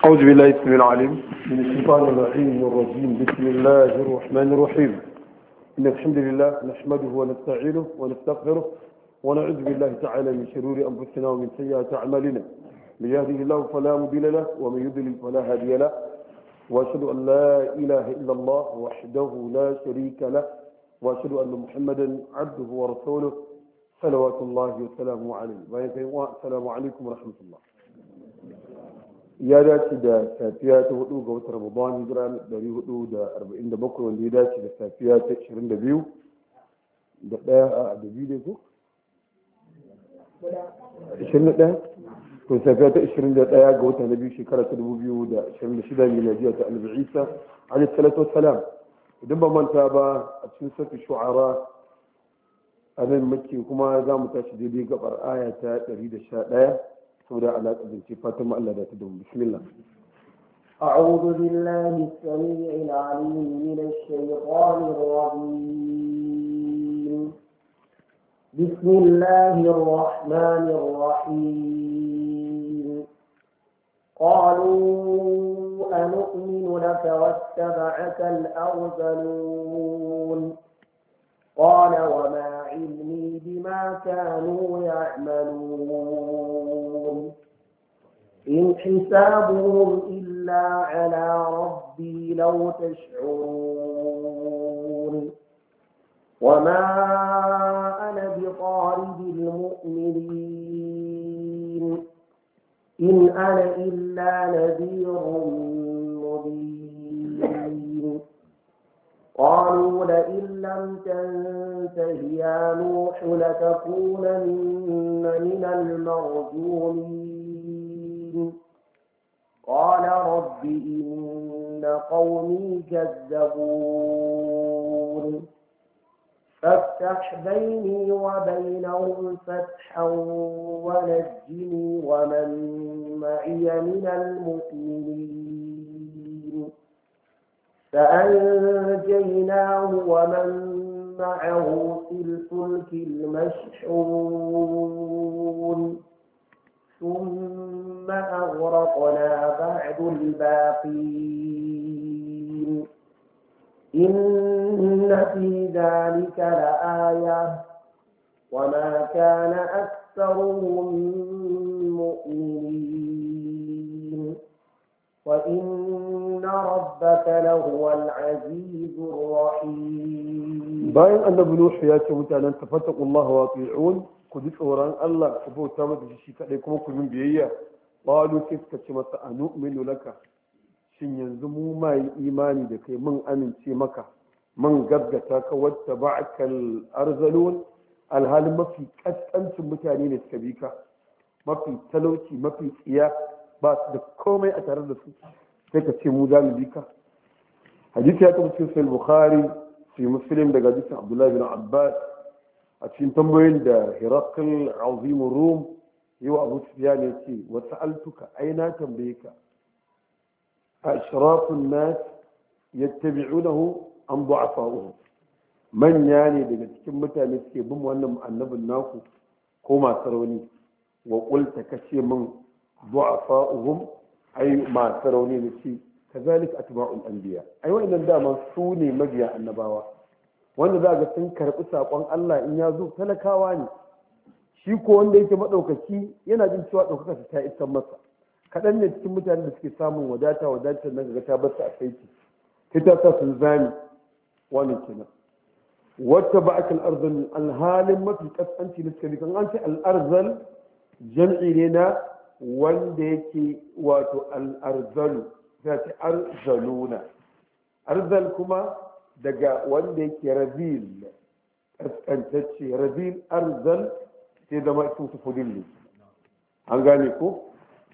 أعوذ بالله السميع العليم من الشيطان اللعين الرجيم. بسم الله الرحمن الرحيم. إن الحمد لله نحمده ونستعينه ونستغفره ونعوذ بالله تعالى من شرور أنفسنا ومن سيئات أعمالنا. من يهده الله فلا مضل له ومن يضلل فلا هادي له، وأشهد أن لا إله إلا الله وحده لا شريك له، وأشهد أن محمدا عبده ورسوله صلوات الله وسلامه عليه. السلام عليكم ورحمة الله. ya dace da safiya ta 4 ga watan Ramadan hijira 447 wanda ya dace da safiya ta 22 da daya a dabi ne ko 21 to safiya ta 21 ga watan Nabi shekara ta 2026 miladiya ta Annabi Isa alayhi salatu wassalam. idan ba manta ba a cikin sura shu'ara a nan muke kuma za mu tashi daidai gabar aya ta 111 سورة على قدر فاطمة الله لا تدوم. بسم الله. أعوذ بالله السميع العليم من الشيطان الرجيم. بسم الله الرحمن الرحيم. قالوا أنؤمن لك واتبعك الأرذلون. قال وما علمي بما كانوا يعملون إن حسابهم إلا على ربي لو تشعرون وما أنا بطارد المؤمنين إن أنا إلا نذير مبين قالوا لئن لم تنته يا نوح لتكونن من المرجومين قال رب إن قومي كذبون فافتح بيني وبينهم فتحا ونجني ومن معي من المؤمنين فأنجيناه ومن معه في الفلك المشحون ثم أغرقنا بعد الباقين إن في ذلك لآية وما كان أكثرهم مؤمنين وإن ربك لهو العزيز الرحيم. باين أن بنوح ياتي متانا تفتقوا الله واطيعون كدت أوران الله كبو تامد شيء كليكم كلهم بيئة. قالوا كيف كتمت أنؤمن لك shin yanzu mu mai imani da kai mun amince maka mun gaggata ka wata ba'akal arzalun alhalin mafi kaskancin mutane ne suka bi ka, mafi talauci mafi tsiya ba su da komai a tare da su sai ka ce mu za mu bi ka. hadisi ya taɓa cikin sahih bukhari fi muslim daga hadisin abdullahi bin abbas a cikin tambayoyin da hirakal azim rum yau abu sufyan ya ce wa sa'altuka ai na tambaye ka ashrafun nas yattabi'unahu am du'afa'uhum, manya ne daga cikin mutane suke bin wannan annabin naku ko masu rauni? wa qulta kace min du'afa'uhum ay masu rauni ne ce kazalika atba'ul anbiya. ai wa'annan dama su ne mabiya annabawa wanda za ga sun karbi sakon Allah in ya zo talakawa ne, shi ko wanda yake madaukaki yana jin cewa daukaka ta isa masa. kaɗan ne cikin mutanen da suke samun wadata nan ga ta bar ta a saiti sai ta sa sun zami wannan kenan. wata ba'akal arzal alhalin mafi kasanci na suka kan an ce al'arzal jam'i ne na wanda yake wato al'arzalu za ta arzaluna. arzal kuma daga wanda yake razil kaskantacce, razil arzal sai zama isin su fudin ne, an gane ko.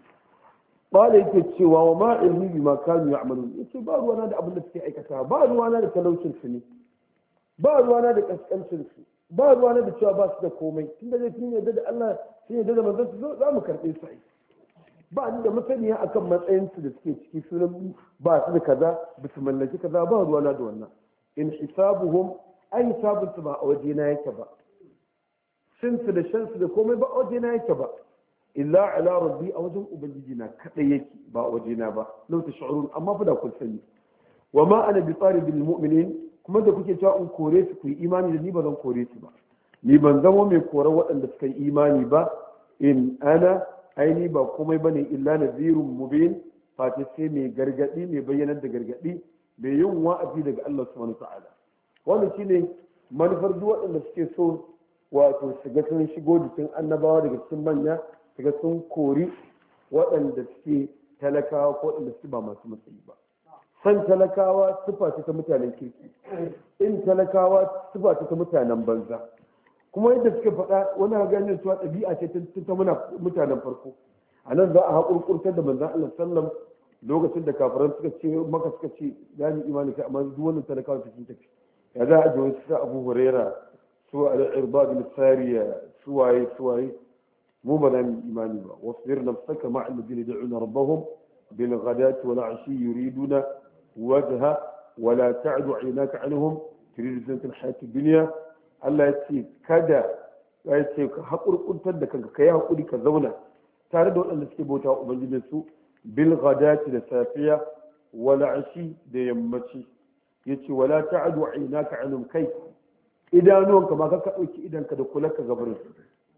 ba da yake cewa wa ma ilmi bi ma kanu ya'malun, yace ba ruwana da abin da suke aikata, ba ruwana da talaucin su ne, ba ruwana da kaskancin su, ba ruwana da cewa ba su da komai, tunda dai sun yarda da Allah sun yarda da manzon su za mu karbe su ai. ba ni da masaniya akan matsayin su da suke ciki, sunan ba su da kaza ba su mallaki kaza, ba ruwana da wannan. in hisabuhum ai hisabun su ba a waje na yake ba, shin su da shan su da komai ba a waje na yake ba. illa ala rabbi a wajen ubangiji na kadai yake ba wajena ba lau tash'urun amma fa da kun sani wa ma ana bi taribil mu'minin kuma da kuke cewa in kore su ku yi imani da ni ba zan kore su ba ni ban zama mai koran waɗanda suka yi imani ba in ana aini ba komai bane illa nadhirun mubin fati sai mai gargadi mai bayyanar da gargadi mai yin wa'azi daga Allah subhanahu ta'ala wannan shine manufar duk waɗanda suke so wato shiga sun shigo jikin annabawa daga cikin manya shiga sun kori waɗanda suke talakawa ko waɗanda suke ba masu matsayi ba san talakawa sifa ce ta mutanen kirki in talakawa sifa ce ta mutanen banza kuma yadda suka faɗa wani ganin cewa ɗabi'a ce ta mutanen farko a nan za a haƙurƙurtar da manzan Allah sallam lokacin da kafiran suka ce maka suka ce ya ni imani kai amma duk wannan talakawa sun tafi ya za a ji wani su Abu Huraira su al-Irbad bin Sariya suwaye mu ba za mu imani ba wasbir nafsaka ma'a alladhina yad'una rabbahum bil ghadati wal 'ashi yuriduna wajha wala ta'du 'aynaka 'anhum turidu zinata al-hayati ad-dunya Allah ya ce kada ya ce ka haƙurƙuntar da kanka ka yi haƙuri ka zauna tare da waɗanda suke bauta wa ubangijin su bil ghadati da safiya wal ashi da yammaci yace wala ta'du aynaka anum kai idanuwanka ma ka dauki idanka da kulanka gabarin su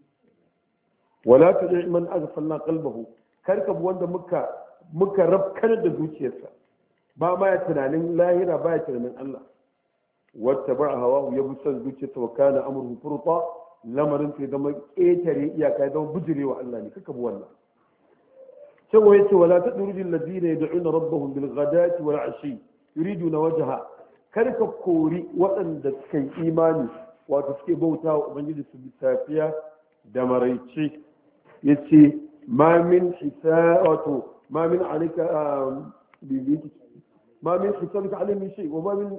wala tadi man aghfalna qalbahu karka bu wanda muka rabkar da zuciyarsa ba ma ya tunanin lahira ba ya tunanin Allah واتبع هواه يبصر zuciyarsa wa kana amruhu furta lamarin sai zama ƙetare iyaka ya zama bujire wa Allah ne kaka bu wannan sai wa yace wala tadrujul ladina yad'una rabbahum bil ghadati wal ashi yuriduna wajha karka kori waɗanda suka yi imani wato suke bauta wa ubangiji su safiya da maraice yace ma min wato ma min alika ma min hisabika alayhi shay wa ma min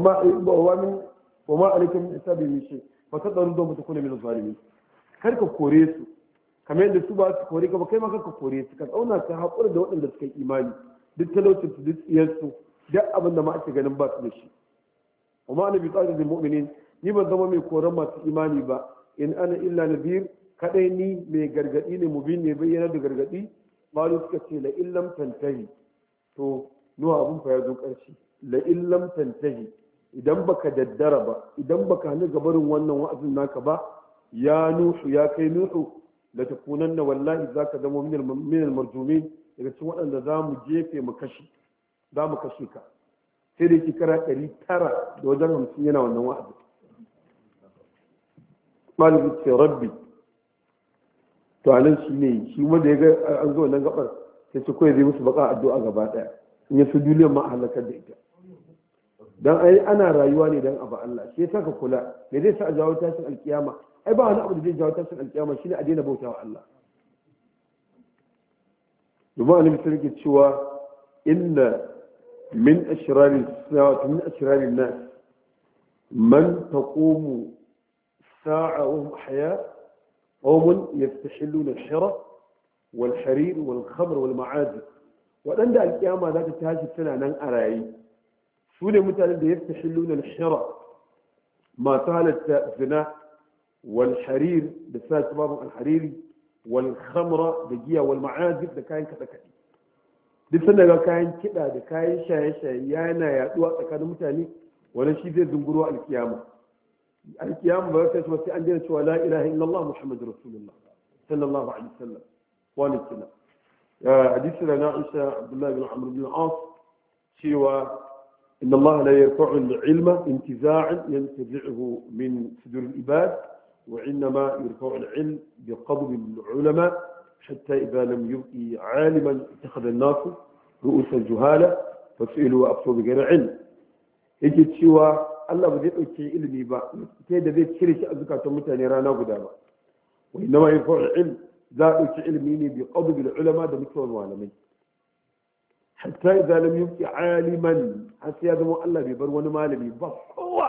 وما عليك من حسابه من شيء فتضرر دوم تكون من الظالمين karka kore su kamar yadda su ba su kore ka ba kai ma karka kore su ka tsauna ka haƙura da waɗanda suka yi imani duk talaucin su duk tsiyarsu duk abin da ma ake ganin ba su da shi amma ana bi tsarin da mu'minin ni ban zama mai koran masu imani ba in ana illa nadir kadai ni mai gargadi ne mubin ne bayyana da gargadi malu suka ce la illam tantahi to nuwa abun fa ya zo ƙarshe la illam tantahi idan baka daddara ba idan baka hannu gabarin wannan wa'azin naka ba ya nuhu ya kai nuhu da takunanna wallahi zaka zama min al-marjumin daga cikin waɗanda za mu jefe mu kashe za mu kashe ka sai da shekara 900 da wajen 50 yana wannan wa'azin malibu ce rabbi to anan shi ne shi wanda ya ga an zo nan gabar sai ce kawai zai musu baka addu'a gaba daya in ya su duniyar ma halakar da ita dan ai ana rayuwa ne dan abu Allah shi yasa ka kula me zai sa a jawo tashin alkiyama ai ba wani abu da zai jawo tashin alkiyama shine a daina bautawa Allah domin annabi sai yake cewa inna min ashrari sa'ati min ashrari nas man taqumu sa'a wa hum ahya qawmun yastahilluna al-hira wal harir wal khamr wal ma'azif wadanda alkiyama za ta tashi tana nan a rayi su ne mutanen da yadda shilluna al-shira masu halatta zina wal harir da sa babin al-hariri wal khamra da giya wal ma'azif da kayan kada kadi duk sun daga kayan kida da kayan shaye-shaye yana yaduwa tsakanin mutane wannan shi zai dunguro alkiyama ba ta sai an daina cewa la ilaha illallah muhammadur rasulullah sallallahu alaihi wasallam wa alaikum hadisi da Aisha Abdullah bin Amr bin al-As cewa إن الله لا يرفع العلم انتزاعا ينتزعه من صدور العباد وإنما يرفع العلم بقبض العلماء حتى إذا لم يبقي عالما اتخذ الناس رؤوس الجهالة فسئلوا وأفتوا بغير علم يجد شوى الله بدي أوكي علمي با كيدا بيت شريش أزكاة متاني رانا قداما وإنما يرفع العلم ذا أوكي علمي بقبض العلماء ده مثل الوالمين حتى إذا لم يبقي عالما حتى هذا مو الله بيبر وانا مالمي بس هو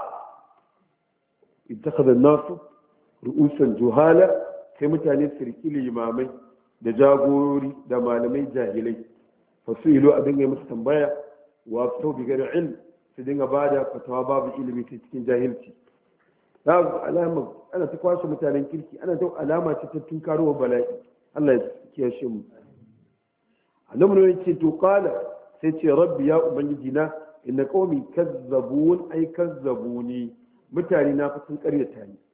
اتخذ الناس رؤوسا جهالا كما تاني سركي الإمامي da jagorori da malamai jahilai fasu'ilu a dinga musu tambaya wa fito bi gari ilm su dinga bada fatawa babu ilimi ta cikin jahilci alama ana ta kwashe mutanen kirki ana ta alama ce ta tunkarowa bala'i Allah ya kiyashe mu annabi ne yace to qala sai ce rabbi ya ubangiji na inna qaumi kazzabun ay kazzabuni mutane na fa sun karyata ni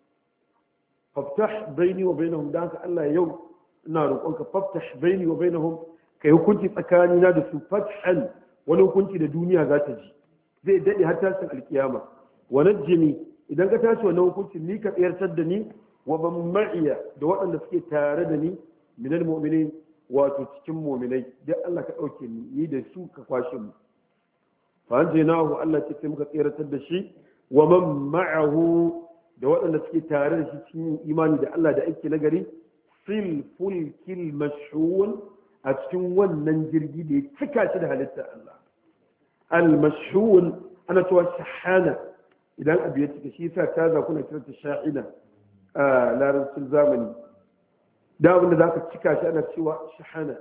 faftah baini wa bainahum dan ka Allah yau ina roƙonka faftah baini wa bainahum kai hukunci tsakani na da su fathan wani hukunci da duniya za ta ji zai dade har tashin alkiyama wa najjini idan ka tashi wannan hukuncin ni ka tsayar da ni wa ban ma'iya da waɗanda suke tare da ni minal mu'minin wato cikin mu'minai dai Allah ka ɗauke ni da su ka kwashe mu fa anjaynahu Allah ce sai muka tsayar da shi wa man ma'ahu da waɗanda suke tare da shi cikin imani da Allah da aiki nagari fil fulkil mashhun a cikin wannan jirgi da ya cika shi da halittar Allah al mashhun ana cewa shahana idan abu ya cika shi yasa ta za kuna kiranta sha'ina a larabcin zamani da abinda za ka cika shi ana cewa shahana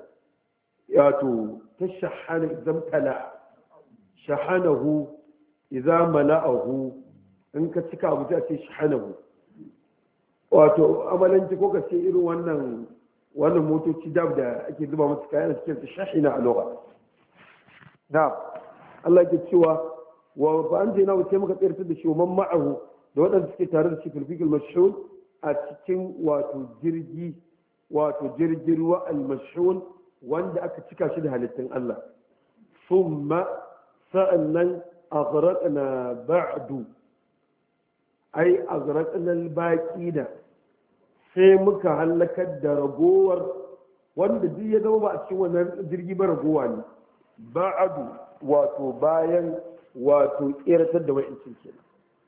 wato ta shahana idan tala shahanahu idan mala'ahu in ka cika abu ta ce shahanahu wato amalanci ko ka ce irin wannan motoci dab da ake zuba masu kayan da suke shahina a lura na Allah ke cewa wa ba an jina wuce muka tsirtar da shi wa man ma'ahu da waɗanda suke tare da shi filfikil mashhun a cikin wato jirgin ruwa al-mashhun wanda aka cika shi da halittun Allah thumma sa'annan aghraqna ba'du ai aghraqna al-baqina sai muka halakar da ragowar wanda duk ya zama ba a cikin wannan jirgi ba ragowa ne ba'du wato bayan wato tseratar da wa'incin kenan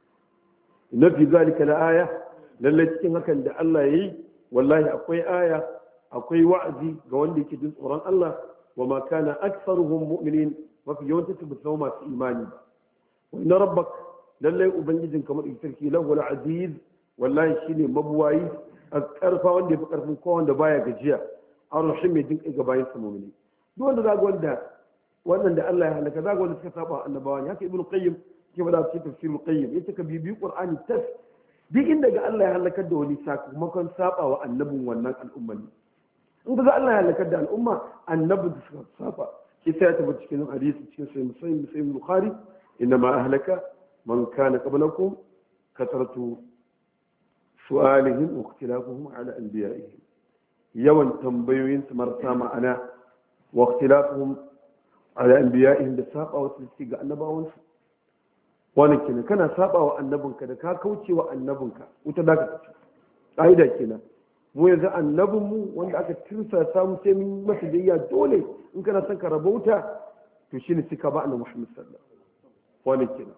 na fi zalika la aya lallai cikin hakan da Allah yayi wallahi akwai aya akwai wa'azi ga wanda yake jin tsoron Allah wa ma kana aktsaruhum mu'minin mafi yawancin su ba masu imani ba wa inna rabbak lallai ubangijin kamar sarki lahu al-aziz wallahi shine mabuwayi karfa wanda yafi karfin kowa wanda baya gajiya ar-rahim mai jin ga bayin sa mu'mini duk wanda zaga wannan da Allah ya halaka zaga wanda suka saba annabawa ne haka ibnu qayyim ke bada cikin tafsirul qayyim yace ka bibi qur'ani tas duk inda ga Allah ya halakar da wani sakamakon saba wa annabin wannan al'umma ne in ga Allah ya halakar da al'umma annabin da suka saba shi sai ya tabbata cikin hadisi cikin sahih bukhari inna ma ahlaka man kana qablakum kasratu su'alihim wa ikhtilafuhum ala anbiya'ihim yawan tambayoyin su marasa ma'ana wa ikhtilafuhum ala anbiya'ihim da saba wasu ga annabawansu wani kenan kana saba wa annabinka da ka kauce wa annabinka wuta da ka tafi ƙa'ida kenan mu yanzu annabinmu wanda aka tirsa samu sai mun masa biyayya dole in kana son ka rabauta to shine sai ka ba annabi Muhammad sallallahu alaihi wasallam wani kenan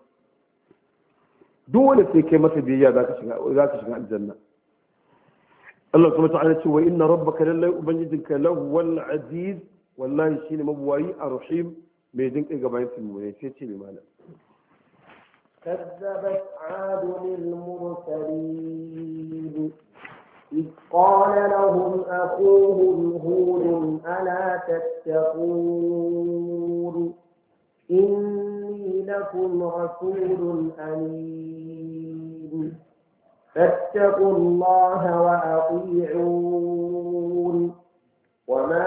dole sai kai masa biyayya zaka shiga aljanna Allah subhanahu wa ta'ala ce wa inna rabbaka lallai ubangijinka lahu aziz wallahi shine mabuwayi arrahim mai jinkai gaban su mu ne sai ce mai malam كذبت عاد المرسلين إذ قال لهم أخوهم هود ألا تتقون إني لكم رسول أمين فاتقوا الله وأطيعون وما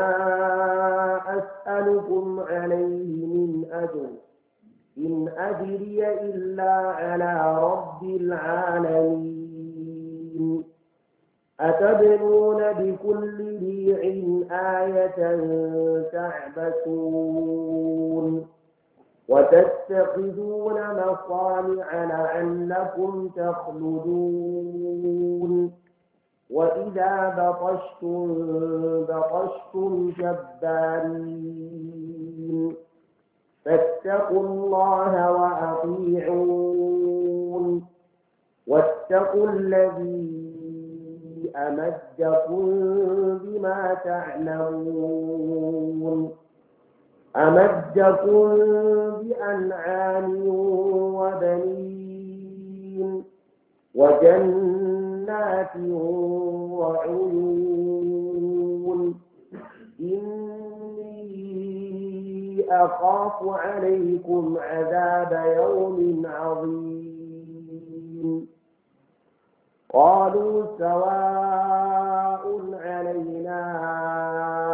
أسألكم عليه من أجر إن أجري إلا على رب العالمين أتبنون بكل ريع آية تعبثون وتتخذون مصانع لعلكم تخلدون وإذا بطشتم جبارين فاتقوا الله وأطيعون واتقوا الذي أمدكم بما تعلمون أمدكم بأنعام وبنين وجنات وعيون أخاف عليكم عذاب يوم عظيم قالوا سواء علينا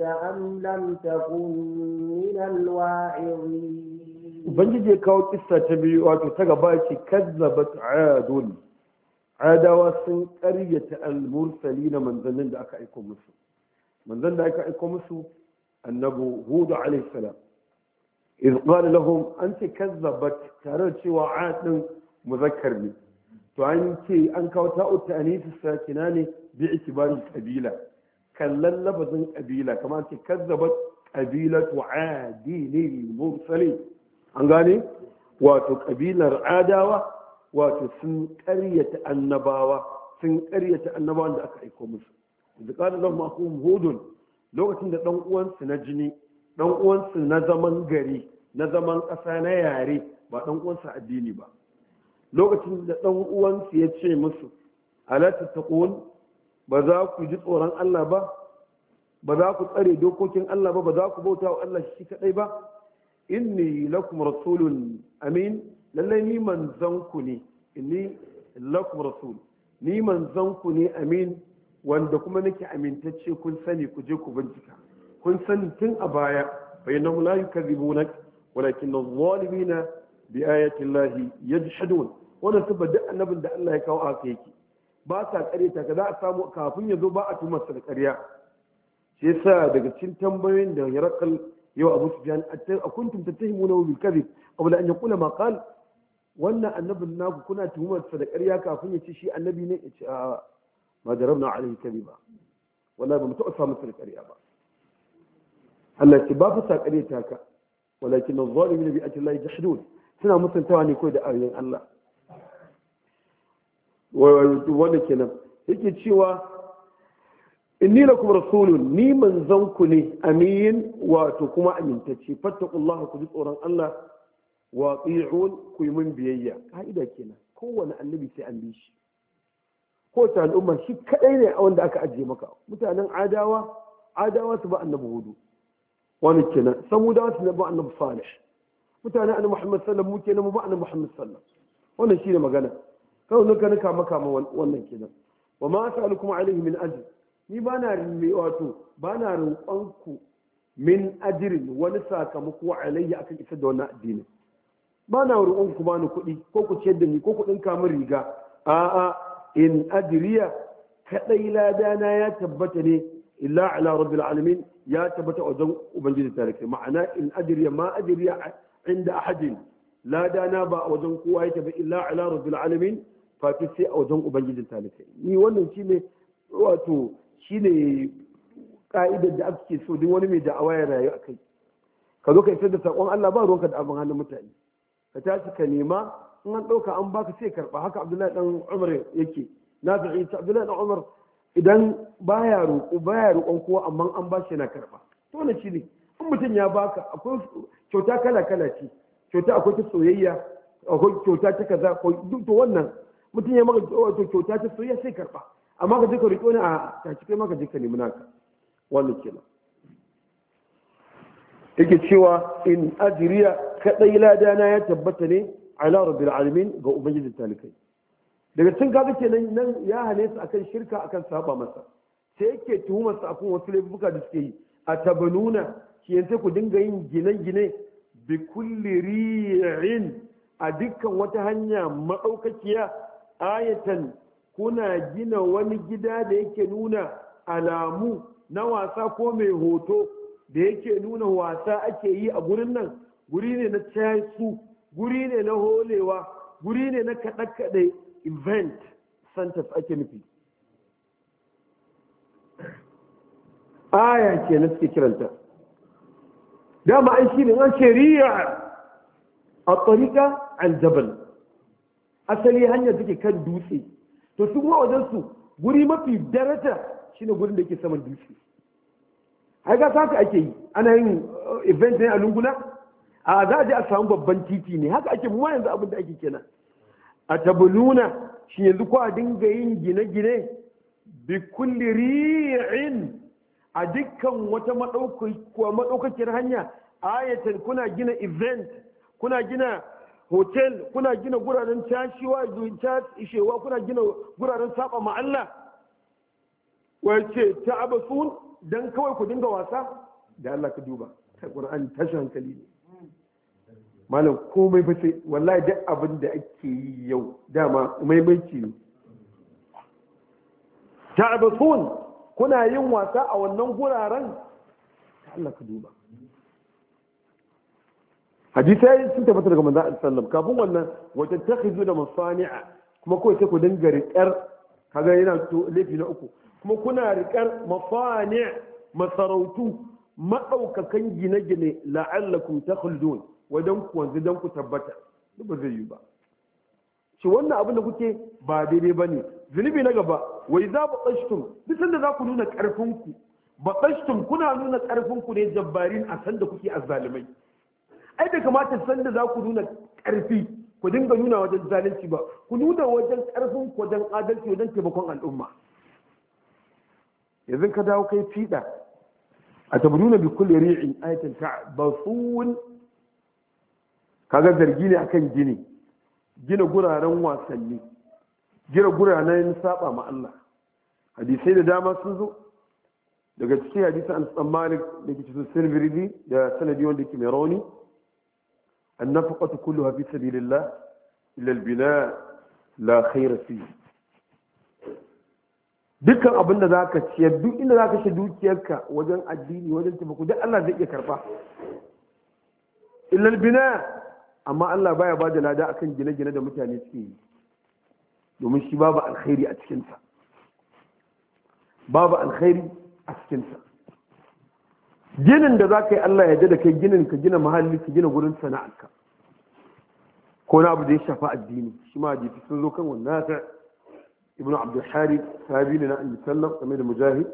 أم لم تكن من الواعظين ubangiji ya kawo kissa ta biyu wato ta gaba ce kazzabat adun adawa sun karyata al-mursali na manzannin da aka aiko musu manzan da aka aiko musu annabu hudu alaihi salam iz qala lahum anti kazzabat tare da cewa adin muzakkar ne to an ce an kawo ta'u ta'anis sakina ne bi itibarin kabila kallan lafazin kabila kamar ce kazzabat qabilatu adin mursali an gane wato kabilar adawa wato sun karyata annabawan da aka aiko musu da kada lahum akhum hudun lokacin da dan uwansu na jini dan uwansu na zaman gari na zaman ƙasa na yare ba dan uwansu addini ba lokacin da dan uwansu ya ce musu ala tattaqun ba za ku ji tsoron Allah ba za ku tsare dokokin Allah ba za ku bauta wa Allah shi kadai ba inni lakum rasulun amin lallai ni manzon ku ne inni lakum rasul ni manzon ku ne amin wanda kuma nake amintacce kun sani ku je ku bincika kun sani tun a baya fa innahu la yukadhibunak walakin adh-dhalimina bi ayati llahi yajhadun wannan saboda annabin da Allah ya kawo aka yake ba sa kareta ka za a samu kafin ya zo ba a tumar sa da ƙarya shi yasa daga cikin tambayoyin da Herakal yau Abu Sufyan akuntum tattahimuna bil kadhib qabla an yaqula ma qala wannan annabin naku kuna tuhumar sa da ƙarya kafin ya ce shi annabi ne ya ce a ma jarabna alaihi kadhiba wallahi ba mu taɓa samu sa da ƙarya ba Allah ce ba fa sa ƙarya ta ka walakin adh-dhalimin bi ayati llahi jahdun suna mutuntawa ne kai da ayoyin Allah wanda kenan yake cewa inni lakum rasulun ni manzon ku ne amin wato kuma amintacce fattaqullaha ku ji tsoron Allah wa ati'un ku yi min biyayya ka'ida kenan kowane annabi sai an bi shi ko ta al'umma shi kadai ne a wanda aka ajiye maka mutanen adawa su ba annabi hudu wani kenan samudawa su ba annabi salih mutanen annabi muhammad sallallahu alaihi wasallam mu ba annabi muhammad sallallahu wannan shine magana kawai nuka nika maka ma wannan kenan wa ma as'alukum alaihi min ajr ni ba na roƙon ku min ajrin wani sakamako alayya akan isa da wannan addini ba na roƙon ku bani kuɗi ko ku ciyar da ni ko ku ɗinka min riga a'a in ajriya kadai ladana ya tabbata ne illa ala rabbil alamin ya tabbata wajen ubangiji tarike ma'ana in ajriya ma ajriya inda ahadin ladana ba a wajen kowa yake ba illa ala rabbil alamin fati sai a wajen ubangijin talikai ni wannan shine wato shine ka'idar da ake so duk wani mai da'awa ya rayu akai ka zo ka isar da sakon Allah ba ruwanka da abin hannun mutane ka tashi ka nema in an dauka an baka sai karba haka Abdullahi dan Umar yake nafi'i ta Abdullahi dan Umar idan baya roƙon kowa amma an bashi yana karba to ne shine in mutum ya baka akwai kyauta kala kala ce kyauta akwai ta soyayya akwai kyauta ta kaza ko duk to wannan mutum ya maka wato kyauta ta soyayya sai karba amma ka je ka riƙo ni a ta kai maka je ka nemi naka wannan kenan yake cewa in ajriya kadai ladana ya tabbata ne ala rabbil alamin ga ubangijin talikai daga cikin kaga kenan nan ya hane su akan shirka akan saba masa sai yake tuhumar su akan wasu laifuka da suke yi a tabanuna shi yanzu ku dinga yin gine-gine bi kulli ri'in a dukkan wata hanya madaukakiya ayatan kuna gina wani gida da yake nuna alamu na wasa ko mai hoto da yake nuna wasa ake yi a gurin nan guri ne na casu guri ne na holewa guri ne na kaɗe-kaɗe event centers ake nufi aya ke na suke kiranta dama an shi ne an shari'a a tsarika aljabal asali hanyar take kan dutse to su kuma wajensu guri mafi daraja shine gurin da yake saman dutse ai ga haka ake yi ana yin event ne a lunguna a za a je a samu babban titi ne haka ake mu yanzu abin da ake kenan a tabuluna shi yanzu ko a dinga yin gine-gine bi kulli ri'in a dukkan wata madaukakiyar hanya ayatan kuna gina event kuna gina hotel kuna gina guraren tashiwa ishewa kuna gina guraren saba ma Allah wace ta'abasun dan kawai ku dinga wasa da Allah ka duba ta Qur'ani tashi hankali ne malam komai fa sai wallahi duk abin da ake yi yau dama maimaici ne ta'basun kuna yin wasa a wannan guraren ta Allah ka duba hadisai sun tabbata daga manzon Allah sallallahu kafin wannan wata takhizu da masani'a kuma kawai sai ku dinga riƙar kaga yana to laifi na uku kuma kuna riƙar masani' masarautu madaukakan gine-gine la'allakum takhludun wadan ku wanzu dan ku tabbata duk ba zai yi ba shi wannan abin da kuke ba daidai bane zunubi na gaba wai za ba qashtum duk sanda za ku nuna karfin ku ba qashtum kuna nuna karfin ku ne jabbarin a sanda kuke azzalimai ai bai kamata sanda za ku nuna karfi ku dinga nuna wajen zalunci ba ku nuna wajen karfin ku wajen adalci wajen taimakon al'umma yanzu ka dawo kai fida a tabnuna bi kulli ri'in ayatan ta'basun kaga zargi ne akan gina guraren wasanni gina guraren saba ma Allah hadisai da dama sun zo daga cikin hadisin Anas bin Malik da ke cikin Sirri da sanadi wanda yake mai rauni annafaqatu kulluha fi sabilillah illa al-bina la khayra fihi dukkan abin da zaka ciyar duk inda zaka shi dukiyarka wajen addini wajen taimako duk Allah zai iya karba illa al-bina amma Allah baya ba da lada akan gine-gine da mutane suke yi domin shi babu alkhairi a cikinsa babu alkhairi a cikinsa ginin da za ka yi Allah ya da kai ginin ka gina mahalli ka gina gurin sana'arka ko na abu da ya shafa addini shi ma hadisi sun zo kan wannan ta ibn abdul harith sahabi ne na annabi sallam game da mujahid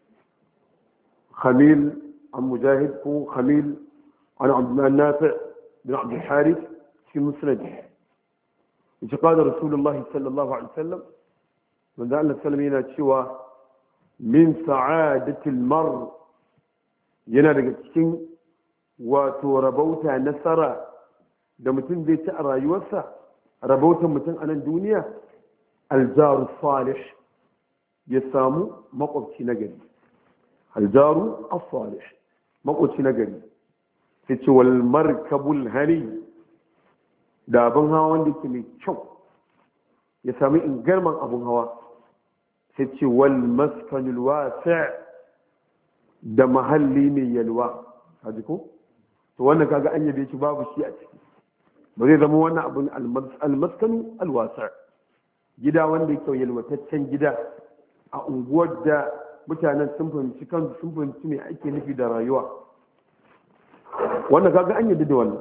khamil an mujahid ko khamil an abdul nafi بن عبد الحارث في مسند قال رسول الله صلى الله عليه وسلم من ذا الله سلمينا تشوى من سعادة المرء yana daga cikin wato rabauta nasara da mutum zai ci a rayuwarsa rabautan mutum a nan duniya aljaru salih ya samu makwabci na gari aljaru as-salih makwabci na gari sai ce wal markabul hani da abin hawa wanda ke mai kyau ya sami ingarman abin hawa sai ce wal maskanul wasi' da mahalli mai yalwa haji ko to wannan kaga an yabe shi babu shi a ciki ba zai zama wannan abin almaskanu alwasi' gida wanda yake yalwataccen gida a unguwar da mutanen sun fahimci kansu sun fahimci me ake nufi da rayuwa wannan kaga an yadda da wannan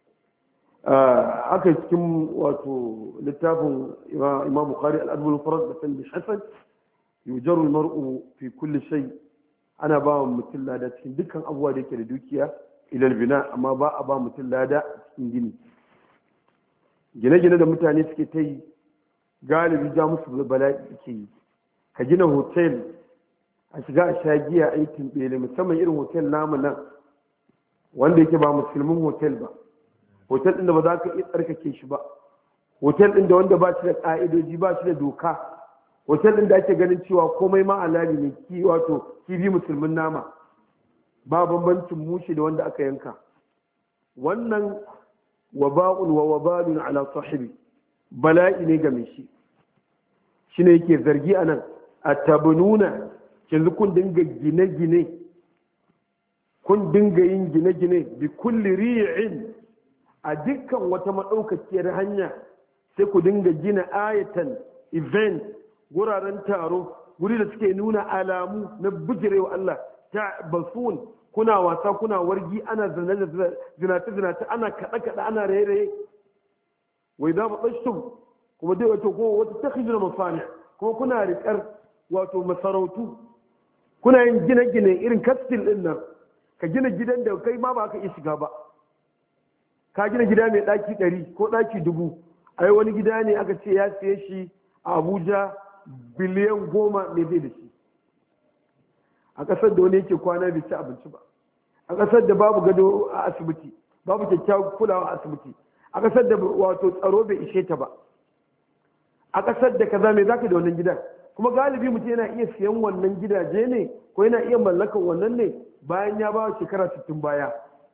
aka cikin wato littafin imam bukhari al-adb al-farad da sanad hasan yujaru al-mar'u fi kulli shay ana ba wa mutum lada cikin dukkan abubuwa da yake da dukiya ila al-bina amma ba a ba mutum lada cikin gine-gine da mutane suke ta yi galibi ja musu bala'i suke yi ka gina hotel a shiga a sha giya aikin bele musamman irin hotel namu nan wanda yake ba musulmin hotel ba hotel din da ba za ka iya tsarkake shi ba hotel din da wanda ba shi da ka'idoji ba shi da doka hotel din da ake ganin cewa komai ma halali ne ki wato kifi musulmin nama ba bambancin mushi da wanda aka yanka wannan waba'un wa wabalun ala sahibi bala'i ne ga mai shi shine yake zargi anan atabununa yanzu kun dinga gine-gine kun dinga yin gine-gine bi kulli ri'in a dukkan wata maɗaukakiyar hanya sai ku dinga gina ayatan event guraren taro guri da suke nuna alamu na bijirewa Allah ta basun kuna wasa kuna wargi ana zinata ana kaɗa-kaɗa ana raye-raye wai za mu ɗashtum kuma dai wato ko wata takhijina masani kuma kuna riƙar wato masarautu kuna yin gine-gine irin kastil ɗin nan ka gina gidan da kai ma ba ka iya shiga ba ka gina gida mai ɗaki 100 ko ɗaki 1000 ai wani gida ne aka ce ya siye shi a Abuja biliyan 10 ne zai da shi a ƙasar da wani yake kwana bai ci abinci ba a ƙasar da babu gado a asibiti babu kyakkyawar kulawa a asibiti a ƙasar da wato tsaro bai ishe ta ba a ƙasar da kaza mai zaka da wannan gidan kuma galibi mutum yana iya siyan wannan gidaje ne ko yana iya mallakan wannan ne bayan ya ba shekara 60 baya.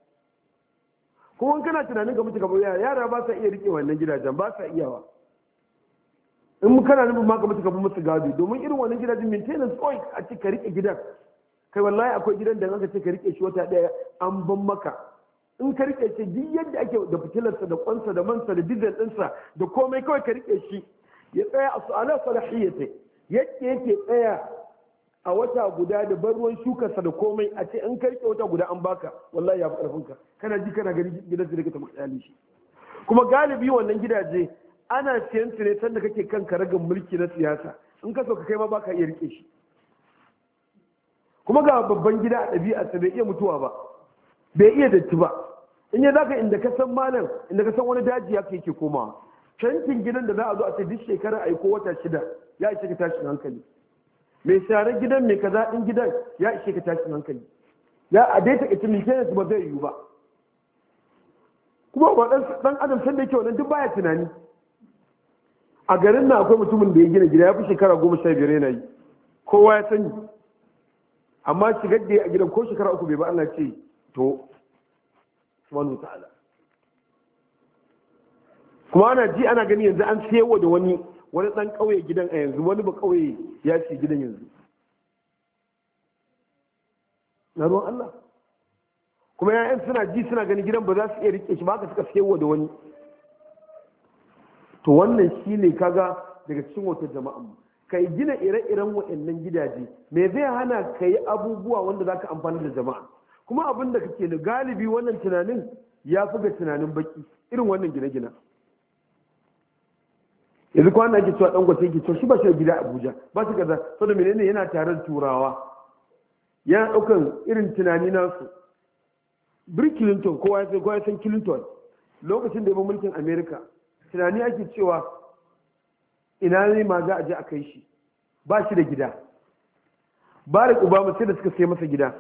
Kuma kana tunanin ga mutu gaba yara ba sa iya rike wannan gidajen, ba sa iyawa. In kana nufin ma ka mutu gaba musu gado, domin irin wannan gidajen maintenance kawai a ce ka rike gidan. Kai wallahi akwai gidan da aka ce ka rike shi wata daya an ban maka. In ka rike shi duk yadda ake da fitilarsa da kwansa da mansa da diesel ɗinsa da komai kawai ka rike shi ya tsaya a su'ala salahiyyata yadda yake tsaya a wata guda da bar ruwan shukarsa da komai a ce in ka rike wata guda an baka wallahi ya fi ƙarfinka kana ji kana gani gidan su da ka taɓa shi. Kuma galibi wannan gidaje ana siyan su ne sanda kake kan karagar mulki na siyasa in ka so ka kai ma baka iya rike shi. Kuma ga babban gida a ɗabi'arsa bai iya mutuwa ba bai iya datti ba in ya zaka inda ka san malam inda ka san wani daji ya yake komawa. Cantin gidan da za a zo a ce duk shekara a yi ko wata 6 ya ishe ka tashin hankali. Mai share gidan mai kaza din gidan ya ishe ka tashin hankali. Ya a dai take maintenance ba zai yiwu ba. Kuma ba dan adam san da yake wannan duk baya tunani. A garin nan akwai mutumin da ya gina gida ya fi shekara 15 yana yi. Kowa ya sani. Amma shigar da a gidan ko shekara 3 bai ba Allah ce to subhanahu ta'ala. Kuma ana ji ana gani yanzu an sayewa da wani dan kauye gidan a yanzu wani ba kauye ya ce gidan yanzu na ruwan Allah. Kuma ya'yan suna ji suna gani gidan ba za su iya rike shi ba haka suka sayewa da wani. To wannan shine kaga daga cikin wata jama'an mu kai gina ire-iren waɗannan gidaje me zai hana ka yi abubuwa wanda za ka amfani da jama'a. Kuma abin da kake da galibi wannan tunanin ya fi ga tunanin baki irin wannan gine-gine. Yanzu kwana ake cewa Dangote yake cewa shi ba shi da gida Abuja ba shi kaza saboda menene yana tare da Turawa yana ɗaukan irin tunani nasu. Bill Clinton kowa ya san Clinton lokacin da ya mulkin America tunani ake cewa ina ne ma za a je a kai shi ba shi da gida. Barack Obama sai da suka sai masa gida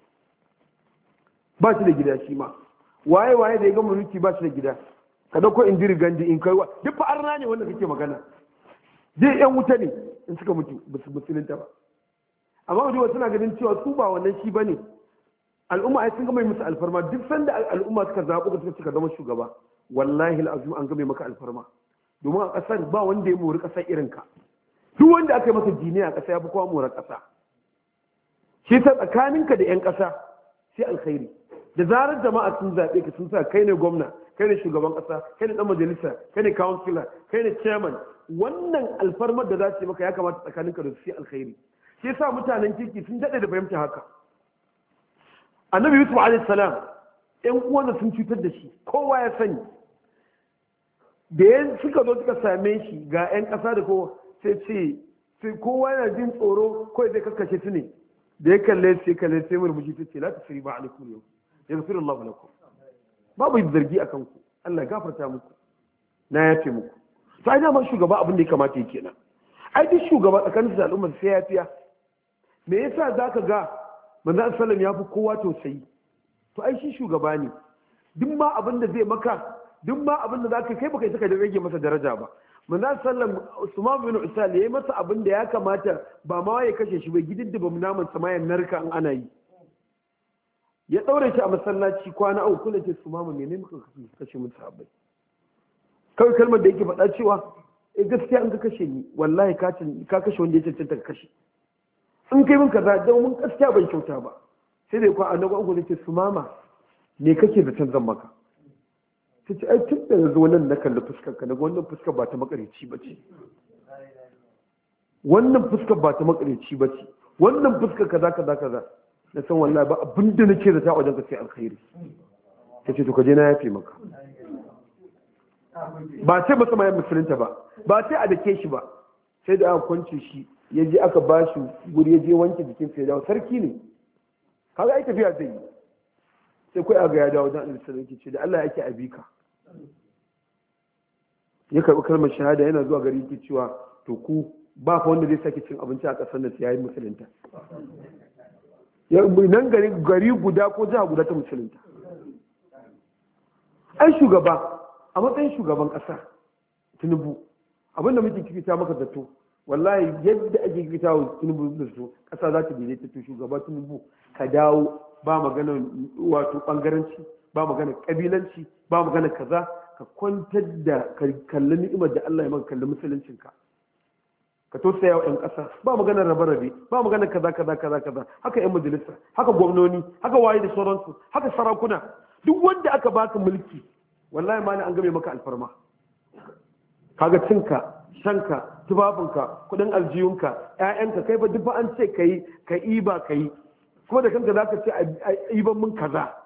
ba shi da gida shi ma waye da ya gama mulki ba shi da gida. Ka dauko Indira Gandhi in kai duk fa arna ne wanda kake magana dai yan wuta ne in suka mutu ba su musulunta ba. Amma wajen suna ganin cewa su ba wannan shi bane. Al'umma ai sun gama musu alfarma duk sanda al'umma suka zaɓo ka suka zama shugaba wallahi al'azim an gama maka alfarma domin a ƙasar ba wanda ya mori ƙasar irin ka. Duk wanda aka yi masa jiniya a ƙasa ya fi kowa mora ƙasa. Shi ta tsakaninka da 'yan ƙasa sai alkhairi. Da zarar jama'a sun zaɓe ka sun sa kai ne gwamna kai ne shugaban ƙasa kai ne ɗan majalisa kai ne councilor kai ne chairman wannan alfarmar da za su yi maka ya kamata tsakaninka da su sai alkhairi. Shi yasa mutanen kirki sun daɗe da fahimta haka. Annabi Yusuf alaihi salam ƴan uwansa sun cutar da shi kowa ya sani. Da ya suka zo suka same shi ga 'yan ƙasa da kowa sai kowa yana jin tsoro kawai zai kakkashe su ne. Da ya kalle sai murmushi ta ce la tasri ba alaikum yau yaghfiru Allah lakum. Babu zargi akan ku Allah gafarta muku na yafe muku. To ai dama shugaba abin da ya kamata yake kenan. Ai duk shugaba tsakanin da al'umma sai yafiya. Me yasa zaka ga manzo sallallahu ya fi kowa tausayi? To ai shi shugaba ne. Duk ma abin da zai maka duk ma abin da zaka kai baka saka da rage masa daraja ba. Manzo sallallahu Usman bin Usal yayi masa abin da ya kamata ba ma ya kashe shi ba gididdiba naman samayan narka an ana yi. Ya daure shi a masallaci kwana uku kula ce su mama menene muka kashe mun sahabbai. Kawai kalmar da yake faɗa cewa gaskiya in ka kashe ni wallahi ka kashe wanda ya cancanta ka kashe. In kai min kaza don mun gaskiya ban kyauta ba. Sai dai kwa annabi uku ce su mama me kake da zan maka? Ta ce ai tun da zo nan na kalli fuskar ka daga wannan fuskar ba ta makareci ba ce. Wannan fuskar ba ta makareci ba ce. Wannan fuskar kaza. Na san wallahi ba abin da nake da ta wajen ka sai alkhairi. Ta ce to ka je na yafe maka. Ba sai ba sama ya musulunta ba sai a dake shi ba. Sai da aka kwance shi ya je aka ba shi guri ya je wanke jikin sai dawo sarki ne. Kaga ai tafiya zai yi. Sai kai aga ya dawo dan Allah sallallahu alaihi ce da Allah yake abika. Ya karbi kalmar shahada yana zuwa gari yake cewa to ku ba fa wanda zai sake cin abinci a kasar nan sai yayi musulunta. Nan gari guda ko jiha guda ta musulunta. Ai shugaba a matsayin shugaban ƙasa Tinubu abinda muke kifita maka zato wallahi yadda ake fita wa Tinubu da su ƙasa za ta daidaita to shugaba Tinubu ka dawo ba magana wato ɓangaranci ba magana ƙabilanci ba magana kaza ka kwantar da kalli ni'imar da Allah ya maka kalli musuluncinka ka tausaya wa 'yan ƙasa ba magana rabe-rabe ba magana kaza haka 'yan majalisa haka gwamnoni haka waye da sauransu haka sarakuna duk wanda aka baka mulki wallahi ma an game maka alfarma kaga cinka shanka tufafinka kudin aljiyunka ƴaƴanka kai ba duk an ce ka yi ba ka yi kuma da kanka zaka ce a ban mun kaza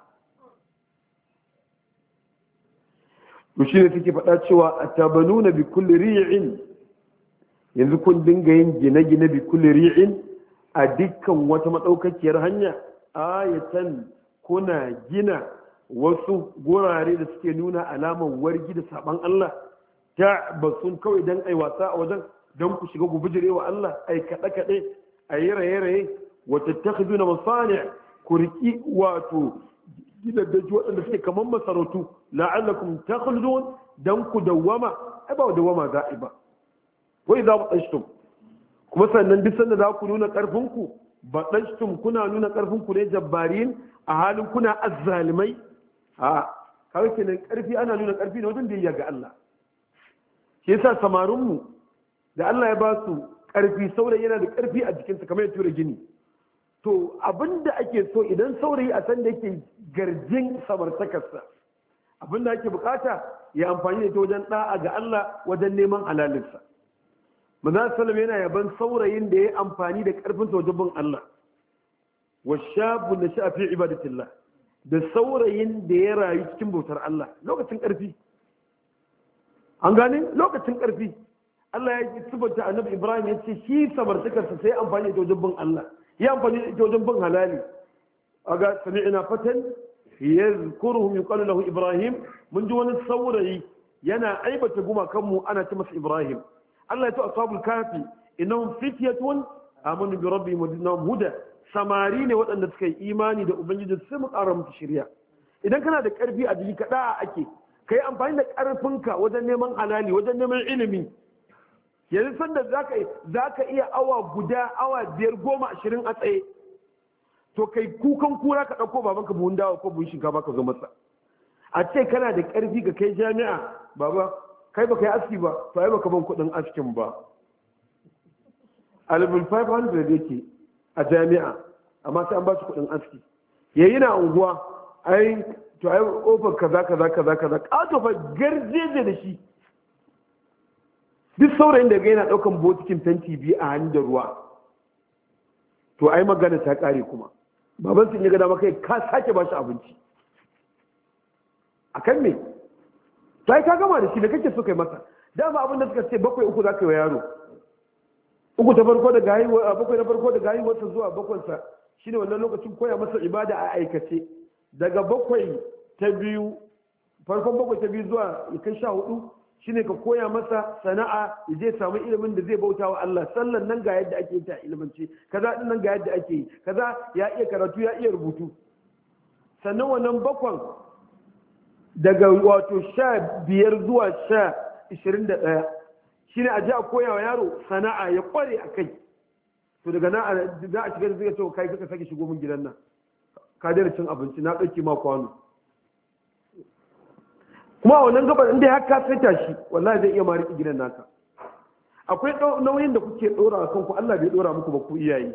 to shi ne take faɗa cewa atabanuna bi kulli ri'in yanzu kun dinga yin gine-gine bi kulli ri'in a dukkan wata madaukakiyar hanya ayatan kuna gina wasu gurare da suke nuna alaman wargi da saban Allah ta basun kawai dan ai wasa a wajen dan ku shiga ku bijire wa Allah ai kaɗe ai raye-raye wa tattakhiduna masani' ku riki wato gidajen waɗanda suke kamar masarautu la'allakum takhludun dan ku dawama ai ba dawama za'i ba wai za ku tsashtum kuma sannan duk sanda za ku nuna karfin ku ba tsashtum kuna nuna karfin ku ne jabbarin a halin kuna azzalimai a kawai kenan karfi ana nuna karfi ne wajen da ya ga Allah shi yasa samarin mu da Allah ya ba su karfi saurayi yana da karfi a jikinsa kamar ya tura gini to abinda ake so idan saurayi a san da yake garjin samartakarsa abinda ake bukata ya amfani da ita wajen da'a ga Allah wajen neman halalinsa manzo sallallahu yana yaban saurayin da ya amfani da karfinsa wajen bin Allah washabu nasha fi ibadatillah da saurayin da ya rayu cikin bautar Allah lokacin karfi an gane lokacin karfi Allah ya sifanta annabi Ibrahim ya ce shi samartakarsa sai amfani da wajen bin Allah ya amfani da wajen bin halali aga sami'na fatan yadhkuruhum yuqalu lahu Ibrahim mun ji wani saurayi yana aibata gumakan mu ana ce masa Ibrahim Allah ya ce ashabul kafi innahum fityatun amanu bi rabbihim wa zidnahum huda samari ne waɗanda suka yi imani da ubangiji sai mu ƙara musu shirya idan kana da ƙarfi a jiki kaɗa ake kai amfani da ƙarfinka wajen neman halali wajen neman ilimi yanzu sanda za ka iya awa guda awa 5 10 20 a tsaye to kai kukan kura ka ɗauko babanka buhun dawa ko buhun shinkafa ka zo masa a ce kana da ƙarfi ka kai jami'a baba kai ba kai aski ba to ai baka ban kuɗin askin ba alibin 500 yake a jami'a amma sai an ba shi kuɗin aski yayi na unguwa ai to ai ofar kaza ƙato fa garjeje da shi duk saurayin da ga yana daukan botikin fenti biyu a hannun da ruwa to ai magana ta kare kuma baban sun ya ga dama kai ka sake ba shi abinci akan me to ai ka gama da shi da kake so kai masa dama abin da suka ce 7 za ka yi wa yaro 3 ta farko da haihuwa 7 na farko da haihuwarsa zuwa 7 shine wannan lokacin koya masa ibada a aikace daga 7 ta biyu farkon 7 ta biyu zuwa kai 14 shine ka koya masa sana'a ya je samu ilimin da zai bauta wa Allah sallan nan ga yadda ake ta ilimance kaza din nan ga yadda ake yi kaza ya iya karatu ya iya rubutu sannan wannan 7 daga wato 15 zuwa 21 shine a je a koya wa yaro sana'a ya kware a kai to daga nan za a shiga da zai ce kai kaka sake shigo min gidan nan ka dare cin abinci na ɗauki ma kwano kuma a wannan gabar inda ya ka saita shi wallahi zai iya ma riƙe gidan naka akwai nauyin da kuke ɗora a kanku Allah bai ɗora muku ba ku iyaye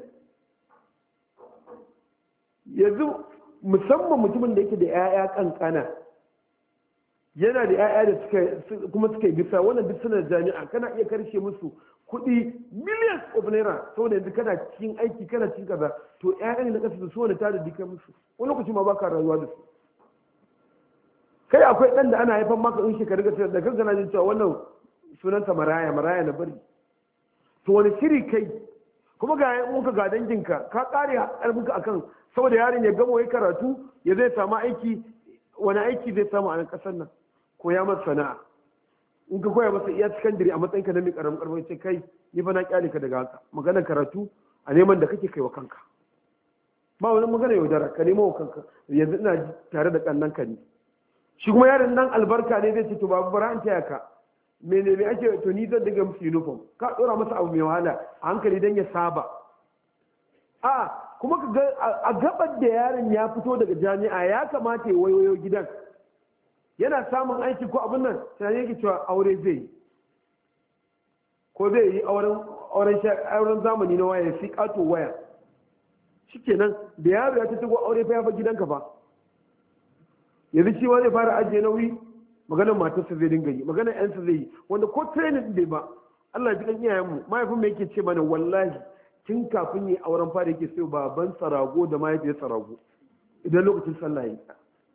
yanzu musamman mutumin da yake da 'ya'ya kankana yana da 'ya'ya da kuma suka yi bisa wannan duk suna jami'a kana iya karshe musu kuɗi millions of naira saboda yanzu kana cikin aiki kana cikin kaza to 'ya'yan na ƙasa da su wani tada dika musu wani lokaci ma baka rayuwa da su kai akwai ɗan da ana haifan maka in shekaru ga da kanka na jin cewa wannan sunanta maraya na bari to wani shiri kai kuma ga yan uwanka ga danginka ka kare ƙarfinka akan saboda yaron ya gama wai karatu ya zai samu aiki wani aiki zai samu a nan ƙasar nan koya masa sana'a in ka koya masa iya sakandare a matsayinka na mai ƙaramin ƙarfi sai kai ni fa na kyale ka daga haka magana karatu a neman da kake kai wa kanka ba wani magana yaudara ka nemo wa kanka yanzu ina tare da ƙannan ka ne shi kuma yaron nan albarka ne zai ce to babu bara an taya ka menene ake to ni zan dinga musu uniform ka dora masa abu mai wahala a hankali dan ya saba a kuma ka ga a gabar da yaron ya fito daga jami'a ya kamata ya wayoyo gidan yana samun aiki ko abin nan sai yake cewa aure zai yi ko zai yi auren zamani na waya sai kato waya shikenan da yaro ya tattago aure fa ya fa gidanka fa yanzu shi zai fara ajiye nauyi maganar matarsa zai dinga yi maganar yansa zai yi wanda ko training bai ba Allah ji kan iyayenmu mahaifin mu yake ce mana wallahi tun kafin yi auren fara yake sai baban sarago da mahaifiyar sarago idan lokacin sallah yi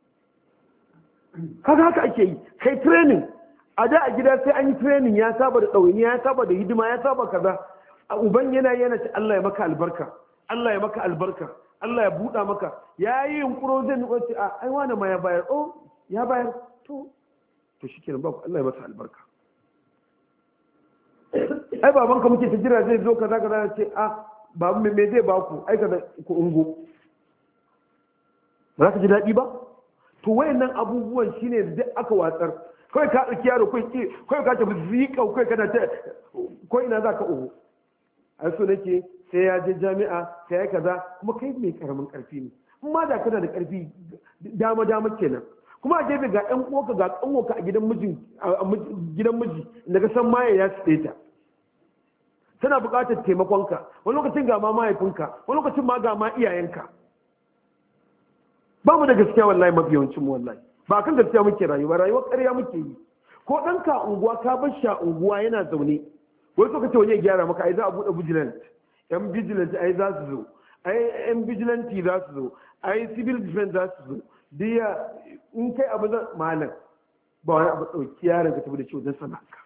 kaga haka ake yi kai training a da a gida sai an yi training ya saba da ɗawainiya ya saba da hidima ya saba kaza a uban yana ce Allah ya maka albarka Allah ya maka albarka Allah ya buɗa maka ya yi yunkuro zai nuna ce a ai wani ma ya bayar ya bayar to shi kenan ba ku Allah ya masa albarka ai babanka muke ta jira zai zo kaza kaza ce a babu me zai ba ku ai kaza ku ungo ba za ka ji daɗi ba to wayannan abubuwan shine da aka watsar kawai ka ɗauki yaro kawai ka tafi zika kawai kana ta ko ina za ka uhu ai so nake sai ya je jami'a sai ya kaza kuma kai mai karamin karfi ne amma da kana da karfi dama kenan kuma a gefe ga ɗan uwanka ga ƙanwarka a gidan miji da ka san maye ya tsaye ta tana buƙatar taimakonka wani lokacin ga ma mahaifinka wani lokacin ma ga ma iyayenka ba mu da gaskiya wallahi mafi yawancin mu wallahi ba kan gaskiya muke rayuwa ƙarya muke yi ko ɗanka a unguwa ka bar shi a unguwa yana zaune wai so ka ce wani ya gyara maka ai za a buɗe vigilant yan vigilant ai za su zo ai yan vigilante za su zo ai civil defense za su zo diya in kai abu zan malam ba wani abu ɗauki yaron ka tafi da shi wajen sana'anka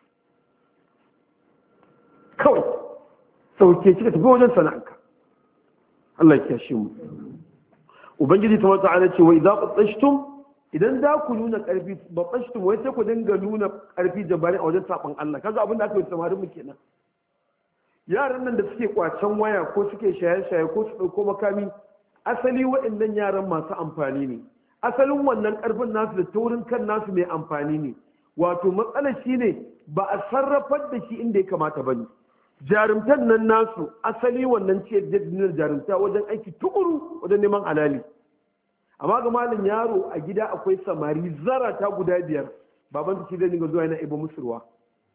kawai sauke shi ka tafi wajen sana'anka Allah ya kiyashe mu ubangiji ta wata ana ce wa idza qatashtum idan za ku nuna karfi ba qatashtum wai sai ku dinga nuna karfi jabari a wajen saban Allah kaga abin da aka yi samarin mu kenan yaran nan da suke kwacen waya ko suke shaye-shaye ko su dauko makami asali waɗannan yaran masu amfani ne asalin wannan karfin nasu da taurin kan nasu mai amfani ne wato matsalar shine ba a sarrafar da shi inda ya kamata bane jarumtan nan nasu asali wannan ce da jarumta wajen aiki tukuru wajen neman halali amma ga malin yaro a gida akwai samari zara ta guda 5 baban su zai dinga zuwa yana ibo musurwa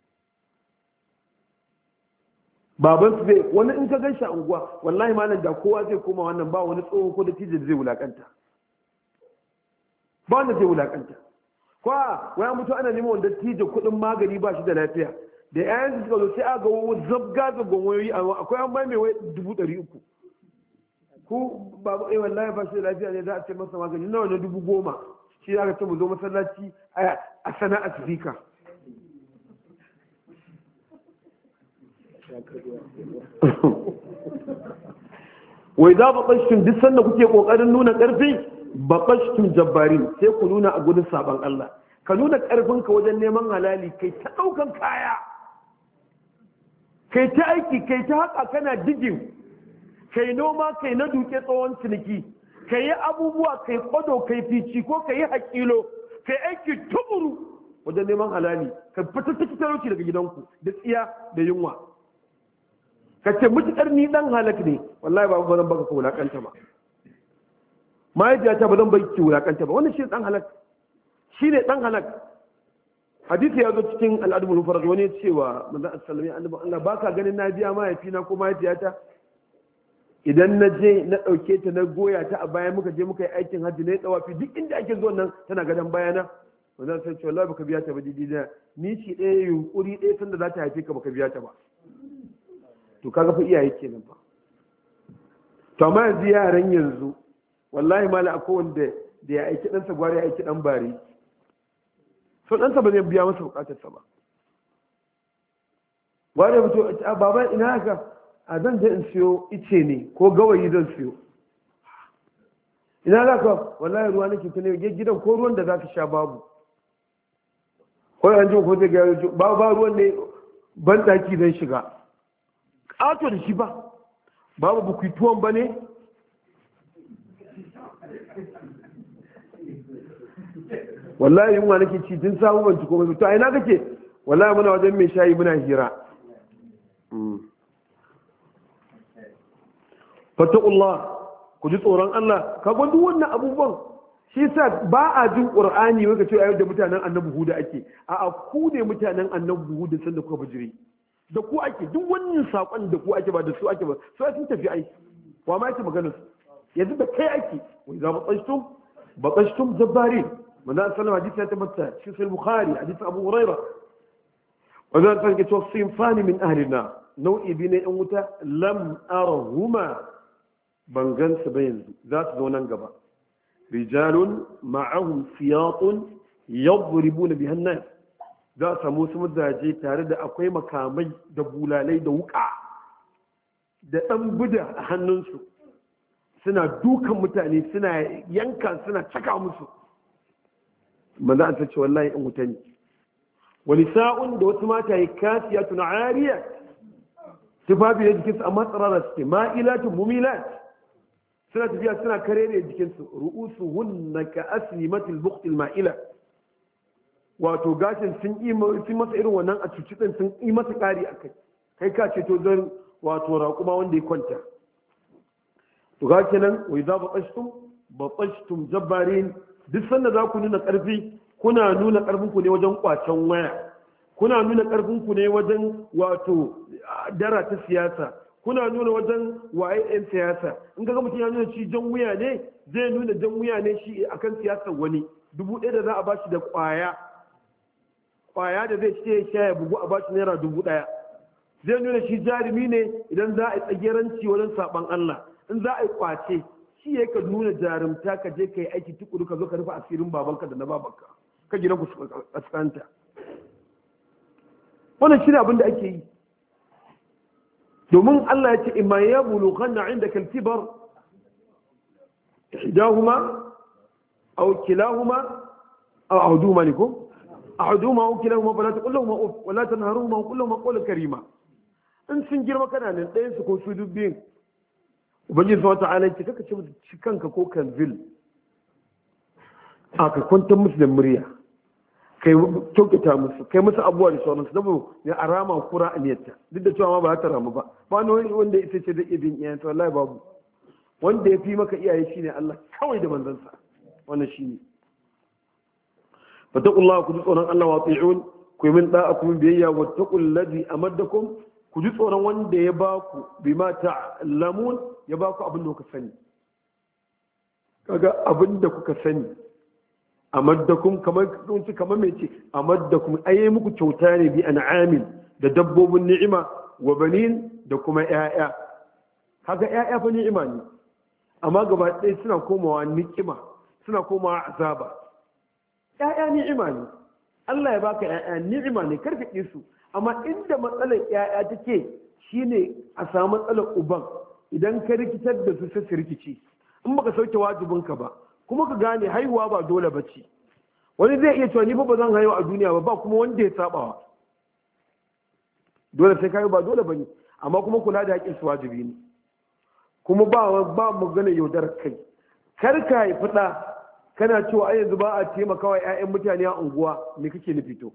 baban su zai wani in ka ganshi a unguwa wallahi malam da kowa zai koma wannan ba wani tsohon ko da tijin zai wulakanta ba wanda zai wulakanta kwa waya mutu ana neman wanda tijin kuɗin magani ba shi da lafiya da yayan suka zo sai a ga wani zabga zabgon wayoyi akwai an bai mai wai 300 ku babu wallahi ba shi da lafiya ne za a ce masa magani nawa na 10,000 shi aka ce mu zo masallaci a sana'a sifika wai za ba ƙashin duk sanda kuke ƙoƙarin nuna ƙarfi ba ƙashin jabbarin sai ku nuna a gudun saban Allah ka nuna ƙarfinka wajen neman halali kai ta ɗaukan kaya kai ta aiki kai ta haka kana digin kai noma kai na duke tsohon ciniki kai yi abubuwa kai kwado kai fici ko kai yi haƙilo kai aiki tuburu wajen neman halali ka fitar ta talauci daga gidanku da tsiya da yunwa ka ce mutuƙar ni ɗan halak ne wallahi ba zan baka ka wulaƙanta ba mahaifiyata ba zan baki wulaƙanta ba wannan shi ɗan halak shi ne ɗan halak hadisi ya zo cikin al'adun mufarad wani cewa manzon assalami annabi Allah baka ganin na biya mahaifina ko mahaifiyata idan na je na ɗauke ta na goya ta a baya muka je muka yi aikin hajji na yi tsawafi duk inda ake zuwa nan tana gadon bayana manzon sai ce wallahi baka biya ta ba didina ni ci ɗaya yunkuri ɗaya sanda za ta haife ka baka biya ta ba to kaga fa iyaye kenan fa to amma yanzu yaran yanzu wallahi mala akwai wanda da ya aiki ɗansa gwari ya aiki ɗan bari so ɗansa ba zai biya masa bukatarsa ba gwari ya fito a baba ina haka a zan je in siyo ice ne ko gawayi zan siyo ina za ka wallahi ruwa nake ta ne gidan ko ruwan da za ka sha babu ko yanzu ko zai ga ba ruwan ne ban ɗaki zan shiga ƙato da shi ba babu bukutuwan ba ne wallahi yunwa nake ci tun samu ban ci komai to a ina kake wallahi muna wajen mai shayi muna hira fattaqullah ku ji tsoron Allah ka ga duk wannan abubuwan shi yasa ba a jin qur'ani wanda ce ayyuka da mutanen annabi huda ake a'a ku ne mutanen annabi huda sanda kuka bijire da ku ake duk wannan sakon da ku ake ba da su ake ba su sun tafi ai wa ma yake magana yanzu da kai ake wai za baqashtum jabbari manzo sallallahu alaihi wasallam tabbata shi sai bukhari hadith abu huraira wanda ta ce to sinfani min ahlina nau'i bi ne in wuta lam arahuma ban gansu ba yanzu za su zo nan gaba rijalun ma'ahum siyatun yadribuna biha an-nas za su samu su mazaje tare da akwai makamai da bulalai da wuka da dan buda a hannunsu suna dukan mutane suna yanka suna caka musu manzo an ce wallahi in wuta ne wani sa'un da wasu mata yi kasiyatun ariya tufafi da jikinsu amma tsarara suke ma'ilatun mumilat suna tafiya suna kare ne jikinsu ru'usu hunna ka aslimatil buqtil ma'ila wato gashin sun masa irin wannan a cuci sun yi masa ƙari a kai ka ce to don wato raƙuma wanda ya kwanta to ga kenan wai za batsashtum jabbarin duk sanda za ku nuna ƙarfi kuna nuna ƙarfinku ne wajen ƙwacen waya kuna nuna ƙarfinku ne wajen wato dara ta siyasa kuna nuna wajen waye 'yan siyasa in ga mutum ya nuna shi jan wuya ne zai nuna jan wuya ne shi akan siyasar wani 1,000 da za a bashi da kwaya da zai ce ya bugu a bashi naira 1,000 zai nuna shi jarumi ne idan za a yi tsageranci wajen saban Allah in za a yi kwace shi ya ka nuna jarumta ka je ka yi aiki tukuru ka zo ka rufe asirin babanka da na babanka ka gina ku kaskanta wannan shi ne abin da ake yi domin Allah ya ce imma ya bulughanna indaka al-kibar ihdahuma aw kilahuma aw ahduma likum ahduma aw kilahuma fala taqul lahum uff wala tanharuhuma wa qul lahum qawlan karima in sun girma kana nan ɗayan su ko su dubbin ubangiji subhanahu wa ta'ala ce kaka ce kanka ko kanzil aka kwantar musu da murya kai kyautata musu kai musu abubuwa da sauransu zama ne a rama kura a niyyarta duk da cewa ma ba ta ramu ba ba wani wanda ita ce zai iya bin iyayen ta wallahi babu wanda ya fi maka iyaye shine Allah kawai da manzansa wannan shine fattaqullaha ku ji tsoron Allah wa ti'un ku yi min da'a ku min biyayya wa taqul ladhi amaddakum ku ji tsoron wanda ya ba ku bima ta'lamun ya ba ku abin da kuka sani kaga abin da kuka sani amaddakum kamar mai ce amaddakum ayi muku kyauta ne bi an'amin da dabbobin ni'ima wa banin da kuma ƴaƴa kaga ƴaƴa fa ni'ima ne amma gaba ɗaya suna komawa ni'ima suna komawa azaba ƴaƴa ni'ima ne Allah ya baka ƴaƴa ni'ima ne karkake su amma inda matsalar ƴaƴa take shine a samu matsalar uban idan ka rikitar da su sai su rikici in baka sauke wajibinka ba kuma ka gane haihuwa ba dole ba ce wani zai iya cewa ni ba zan haihu a duniya ba kuma wanda ya sabawa dole sai kai ba dole bane amma kuma kula da haƙƙin su wajibi ne kuma ba mu gane yaudar kai kar ka haifi ɗa kana cewa ai yanzu ba a taimakawa ƴaƴan mutane a unguwa me kake nufi to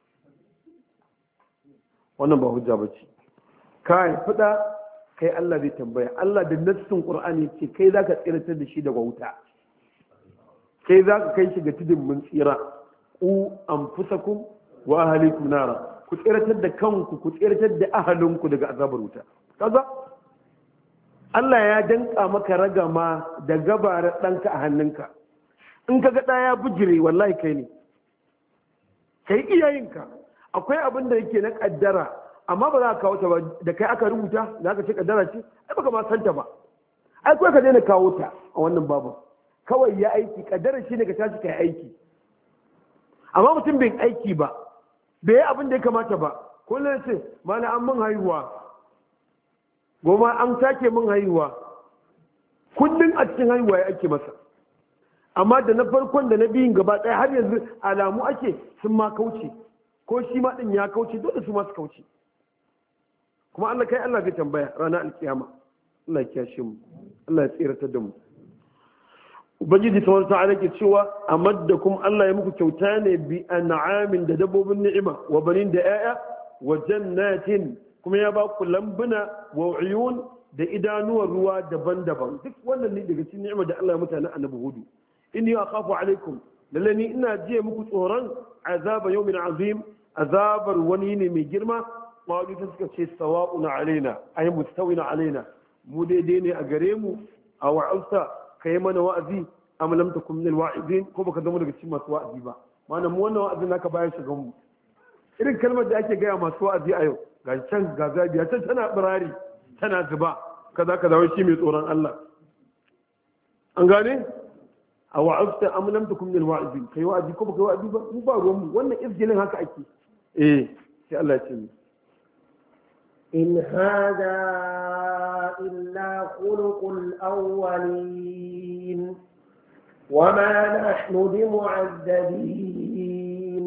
wannan ba hujja ba ce ka haifi ɗa kai Allah zai tambaya Allah da nassin Qur'ani ce kai zaka tsiratar da shi daga wuta kai za ka kai shi ga tudun mun tsira ku anfusakum wa ahlikum nara ku tsiratar da kanku ku tsiratar da ahalinku daga azabar wuta kaza Allah ya danka maka ragama da gabarar ɗanka a hannunka in ka ga ɗaya bujire wallahi kai ne kai iyayenka akwai abin da yake na kaddara amma ba za ka kawo ta ba da kai aka rubuta za ka ce kaddara ce ai baka ma santa ba ai kawai ka daina kawo ta a wannan babu kawai ya aiki kaddara shi ne ka tashi kai aiki amma mutum bai aiki ba bai yi abin da ya kamata ba kullum ce mana an mun haihuwa goma an take mun haihuwa kullum a cikin haihuwa ya ake masa amma da na farkon da na biyun gaba ɗaya har yanzu alamu ake sun ma kauce ko shi ma ɗin ya kauce dole su ma su kauce kuma Allah kai Allah zai tambaya ranar alkiyama Allah ya kiyashe mu Allah ya tsiratar da mu ubangiji ta wata ala ke cewa amaddakum Allah ya muku kyauta ne bi an'amin da dabbobin ni'ima wa banin da 'ya'ya wa jannatin kuma ya ba ku lambuna wa uyun da idanuwar ruwa daban-daban duk wannan ne daga cikin ni'ima da Allah ya mutane annabi hudu inni akhafu alaikum lalle ni ina jiye muku tsoron azaba yawmin azim azabar wani ne mai girma qalu ta suka ce sawa'un alaina ay mustawina alaina mu daidai ne a gare mu a wa'auta kai mana wa'azi am lam takum min alwa'izin ko baka zama daga cikin masu wa'azi ba ma'ana mu wannan wa'azin naka bayan shigan mu irin kalmar da ake gaya masu wa'azi a yau ga can ga zabiya can tana birari tana zuba kaza kaza wai shi mai tsoron Allah an gane a wa'azta am lam takum min alwa'izin kai wa'azi ko baka wa'azi ba mu ba ruwan mu wannan izgilin haka ake sai Allah ya ce mu in hada illa khuluqul awwalin وما نحن بمعذبين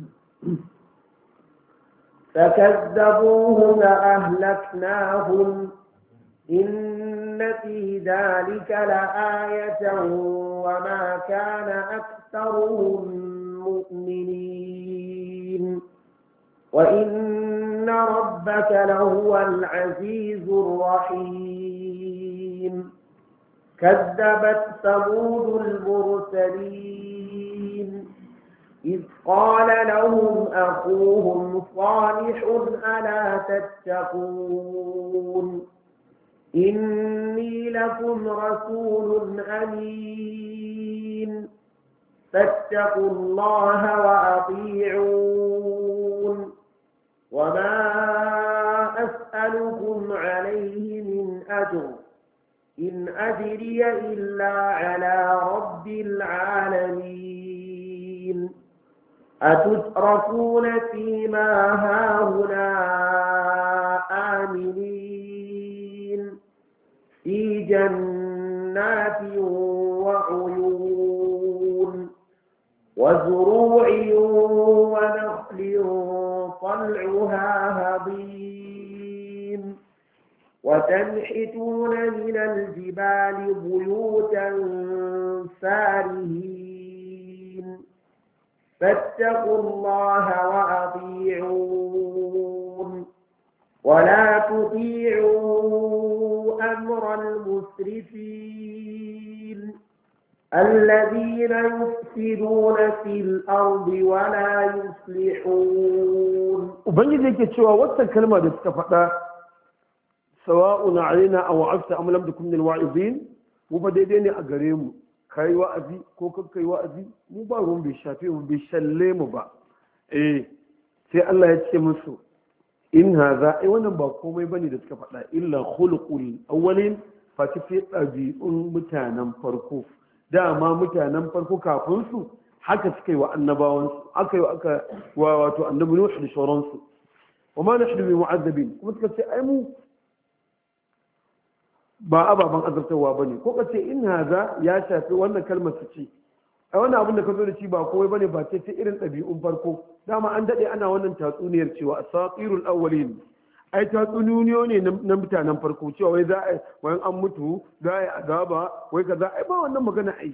فكذبوه فأهلكناهم إن في ذلك لآية وما كان أكثرهم مؤمنين وإن ربك لهو العزيز الرحيم كذبت ثمود المرسلين إذ قال لهم أخوهم صالح ألا تتقون إني لكم رسول أمين فاتقوا الله وأطيعون وما أسألكم عليه من أجر إن أجري إلا على رب العالمين أتتركون فيما هاهنا آمنين في جنات وعيون وزروع ونخل طلعها هضيم وتنحتون من الجبال بيوتا فارهين فاتقوا الله وأطيعون ولا تطيعوا أمر المسرفين الذين يفسدون في الأرض ولا يصلحون وبنجي ذلك الشيء وقت الكلمة تستفقى سواء علينا أو عفت أم لم تكن من الواعظين مبددين أقريم كاي وأذي كوكب كاي وأذي مبارون بالشافي وبالشلم با سي الله يتشي مسو إن هذا وانا باقومي بني تستفقى إلا خلق الأولين فتفي أبيئن متانا فرقوف dama mutanen farko kafin su haka suka yi wa annabawansu aka yi wa wato annabi Nuh da sauransu wa ma nahnu bi mu'azzabin kuma suka ce ai mu ba ababan azabtarwa bane ko kace in haza ya shafi wannan kalmar su ce ai wannan abin da ka zo da shi ba komai bane ba ce irin ɗabi'un farko dama an dade ana wannan tatsuniyar cewa asatirul awwalin ai tatsuniyo ne na mutanen farko cewa wai za a wayan an mutu za a yi azaba wai kaza ai ba wannan magana ai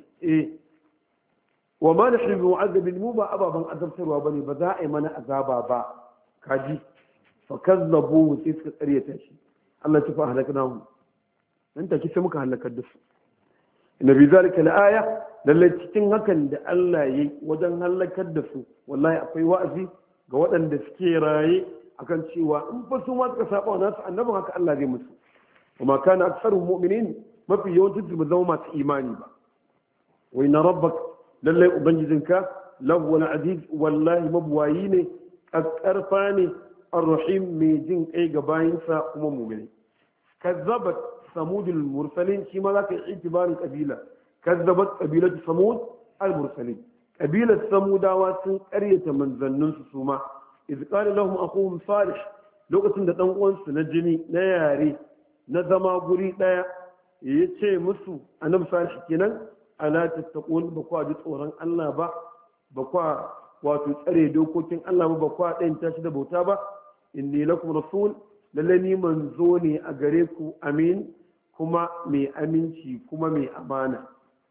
wa ma nahnu mu'azzabin mu ba ababan azabtarwa bane ba za a yi mana azaba ba kaji fa kazzabu sai suka karyata shi Allah ya fa halaknahu nan take sai muka halakar da su inna bi zalika la'aya lalle cikin hakan da Allah yayi wajen halakar da su wallahi akwai wa'azi ga waɗanda suke raye akan cewa in fa su ma suka saba wa nasu annabin haka Allah zai musu kuma kana aktsaru mu'minin mafi yawancin su ba zama masu imani ba wa inna rabbak lallai ubangijinka lahu aziz wallahi mabwayi ne kakkarfa ne arrahim mai jin kai ga bayinsa kuma mu'mini kazzabat samudul mursalin shi ma zaka yi itibarin kabila kazzabat qabilatu samud al mursalin kabilar samudawa sun karyata manzanninsu su ma إذ قال لهم أخوهم صالح لوقت دان uwansu na jini na yare na zama guri daya yace musu annabi salih kenan ala tattaqun ba kwa ji tsoron Allah ba kwa wato tsare dokokin Allah ba kwa ɗayan tashi da bauta ba inni lakum rasul lalle ni manzo ne a gare ku amin kuma mai aminci kuma mai amana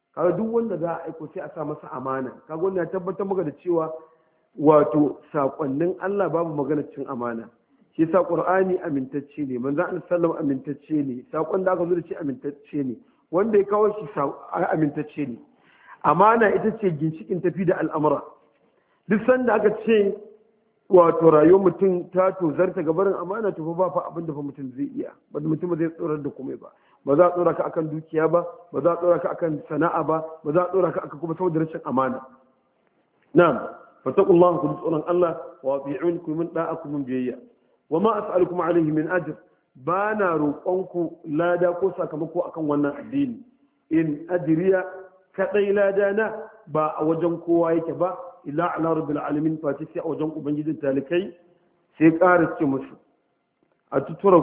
kaga duk wanda za a aiko sai a sa masa amana. Kaga wannan ya tabbatar maka da cewa wato sakonnin Allah babu maganar cin amana. Shi yasa Qur'ani amintacce ne, manzo Allah sallallahu amintacce ne, sakon da aka zo da shi amintacce ne, wanda ya kawo shi amintacce ne. Amana ita ce ginshikin tafi da al'amura. Duk sanda aka ce wato rayuwar mutum ta tozarta gabarin amana to ba fa abin da fa mutum zai iya, ba mutum zai tsorar da komai ba. Ba za a tsora ka akan dukiya ba, ba za a tsora ka akan sana'a ba, ba za a tsora ka akan kuma saboda rashin amana. Na'am, fattaqullaha ku tsoron Allah wa ati'un ku min da'a ku min biyayya. Wa ma as'alukum alayhi min ajr, ba na roƙonku lada ko sakamako akan wannan addini. In ajriya kadai lada na ba a wajen kowa yake ba, illa ala rabbil alamin, fati sai a wajen ubangijin talikai. Sai ƙara ce musu a tutura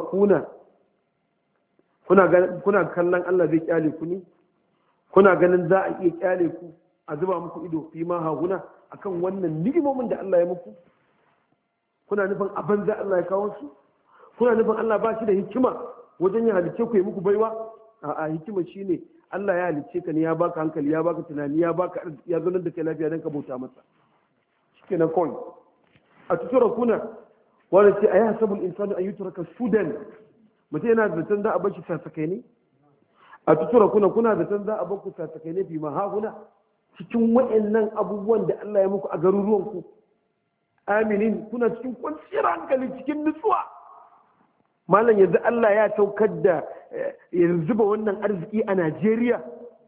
kuna kallon Allah zai kyale ku ne? Kuna ganin za a iya kyale ku a zuba muku ido fi ma haguna akan wannan ni'imomin da Allah ya muku? Kuna nufin abin da Allah ya kawo su? Kuna nufin Allah ba shi da hikima wajen ya halice ku ya muku baiwa? A'a, hikima shine Allah ya halice ka ne, ya baka hankali, ya baka tunani, ya baka arziki, ya zanar da kai lafiya don ka bauta masa. Shikenan kawai a tutura kuna wanda ce a yi hasabul insani an yutraka sudan, mutum yana zaton za a bar shi sasakai ne? A tutura kuna zaton za a bar ku sasakai ne fi mahahuna cikin waɗannan abubuwan da Allah ya muku a garuruwanku? Aminin, kuna cikin kwanciyar hankali, cikin nutsuwa. Malam yanzu Allah ya saukar da ya zuba wannan arziki a Najeriya.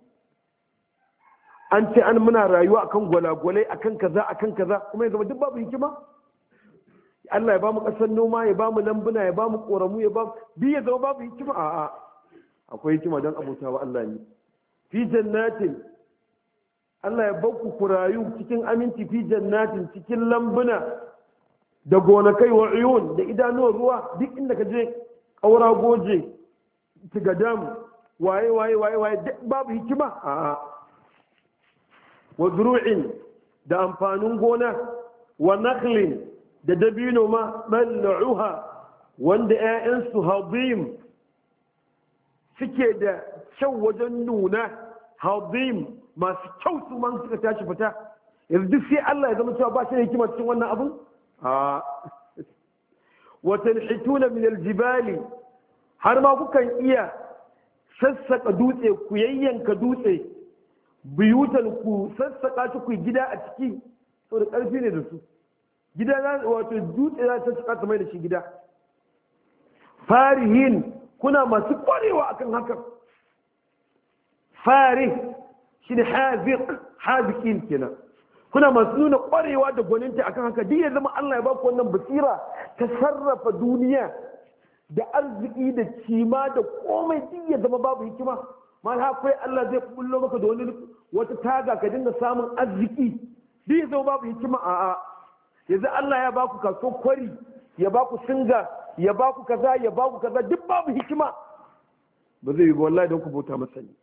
An ce an muna rayuwa akan gwalagwalai, akan kaza, kuma ya zama duk babu hikima. Allah ya bamu ƙasar noma, ya bamu lambuna, ya bamu ƙoramu, ya bamu biyu, ya zama babu hikima. A'a, akwai hikima don abota wa Allah ne. Fi jannatin, Allah ya bakku ku rayu cikin aminci, fi jannatin, cikin lambuna da gonakai wa uyun da idanuwar ruwa, duk inda ka je ƙaura goje tigadam waye duk babu hikima. A'a, wa zuru'in da amfanin gona, wa nakhlin da dabino ma bal'uha wanda 'ya'yansu hadim suke da kyau wajen nuna, hadim masu kyau su man suka tashi fita. Yanzu duk sai Allah ya zama cewa ba shi da hikima cikin wannan abin? Wa tanhituna min aljibali, har ma kukan iya sassaka dutse, ku yayyanka dutse, biyutan ku sassaka shi ku gida a ciki, saboda ƙarfi ne da su. Gida wato dutse za ta saka mai da shi gida. Farihin, kuna masu ƙwarewa akan hakan. Farih shi ne haziƙin kenan. Kuna masu nuna ƙwarewa da gwaninta akan haka. Duk ya zama Allah ya ba ku wannan basira ta sarrafa duniya da arziki da cima da komai, duk ya zama babu hikima. Ma akwai Allah zai bullo maka da wata taga ka dinga samun arziki, duk ya zama babu hikima. A'a, yanzu Allah ya ba ku kaso kwari, ya ba ku singa, ya ba ku kaza, ya ba ku kaza, duk babu hikima. Ba zai yi ba wallahi don ku bauta masa ne.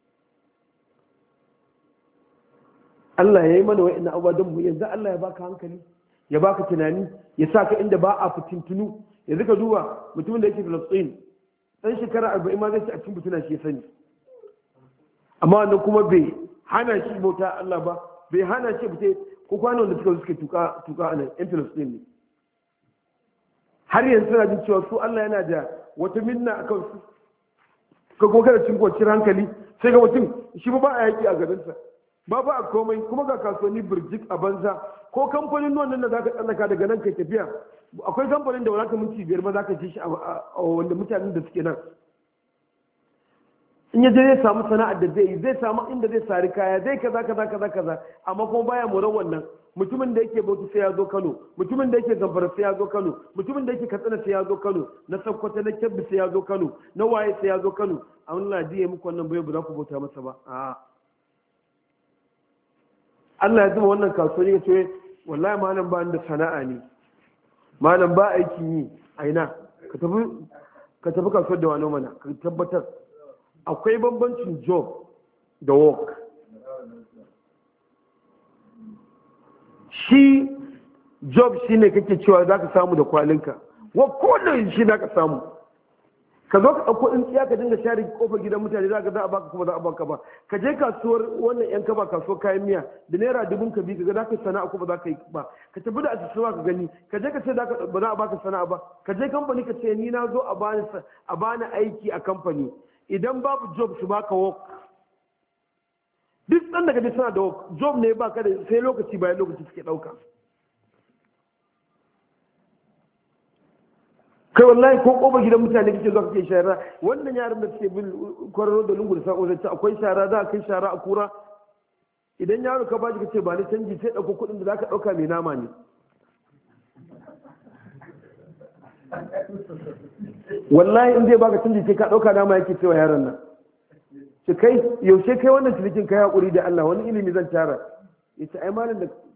Allah ya yi mana wa'in abuwa don mu. Yanzu Allah ya baka hankali, ya baka tunani, ya sa ka inda ba a fitintunu. Yanzu ka duba mutumin da yake Filistin, ɗan shekara 40 ma zai ci a cikin mutuna shi ya sani, amma wannan kuma bai hana shi bauta Allah ba, bai hana shi fita ko kwanan da suka tuka a nan yan Filistin ne. Har yanzu suna jin cewa su Allah yana da wata minna a kansu. Ka kokara cin kwanciyar hankali sai ga mutum shi ba a yaƙi a garinsa, ba a komai, kuma ga kasuwanni birjik a banza. Ko kamfanin nan da za ka tsallaka daga nan kai tafiya, akwai kamfanin da wani minti 5 ma za ka ci shi a wanda mutanen da suke nan. In ya je zai samu sana'ar da zai yi, zai samu inda zai sari kaya, zai kaza, amma kuma baya moran wannan. Mutumin da yake Bauchi sai ya zo Kano, mutumin da yake Zamfara sai ya zo Kano, mutumin da yake Katsina sai ya zo Kano, na Sokoto na Kebbi sai ya zo Kano, na waye sai ya zo Kano. Allah ya muku wannan bai ba za ku bauta masa ba. A'a, Allah ya zuba wannan kasuwanci ya ce wallahi malam ba da sana'a ne, malam ba aikin yi. Aina ka tafi kasuwar da wani mana ka tabbatar akwai bambancin job da work. Shi job shi ne kake cewa za ka samu da kwalinka, wa kodin shi za ka samu. ka zo ka ɗauko in tsiya ka dinga share kofar gidan mutane za ka za a baka kuma za a baka ba. Ka je kasuwar wannan yan kaba kasuwar kayan miya da naira 1000 ka bi ka ga za ka yi sana'a ko ba za ka yi ba. Ka tafi da asusuwa ka gani, ka je ka ce ba za a baka sana'a ba. Ka je kamfani ka ce ni na zo a bani aiki a kamfani, idan babu job su baka work. Duk ɗan daga suna da work, job ne ba ka da sai lokaci bayan lokaci suke ɗauka. Kai wallahi ko ƙofar gidan mutane kake zuwa kake shara, wannan yaran da suke bin kwararo da lungu da sako zai akwai shara, za a kai shara a kura. Idan yaro ka baji ka ce ba ni canji sai ɗauko kuɗin da za ka ɗauka mai nama ne. Wallahi in zai baka canji sai ka ɗauka nama yake cewa yaron nan. Ki kai yaushe kai wannan cinikin kai haƙuri da Allah, wani ilimi zan tara. Ya ce ai malam da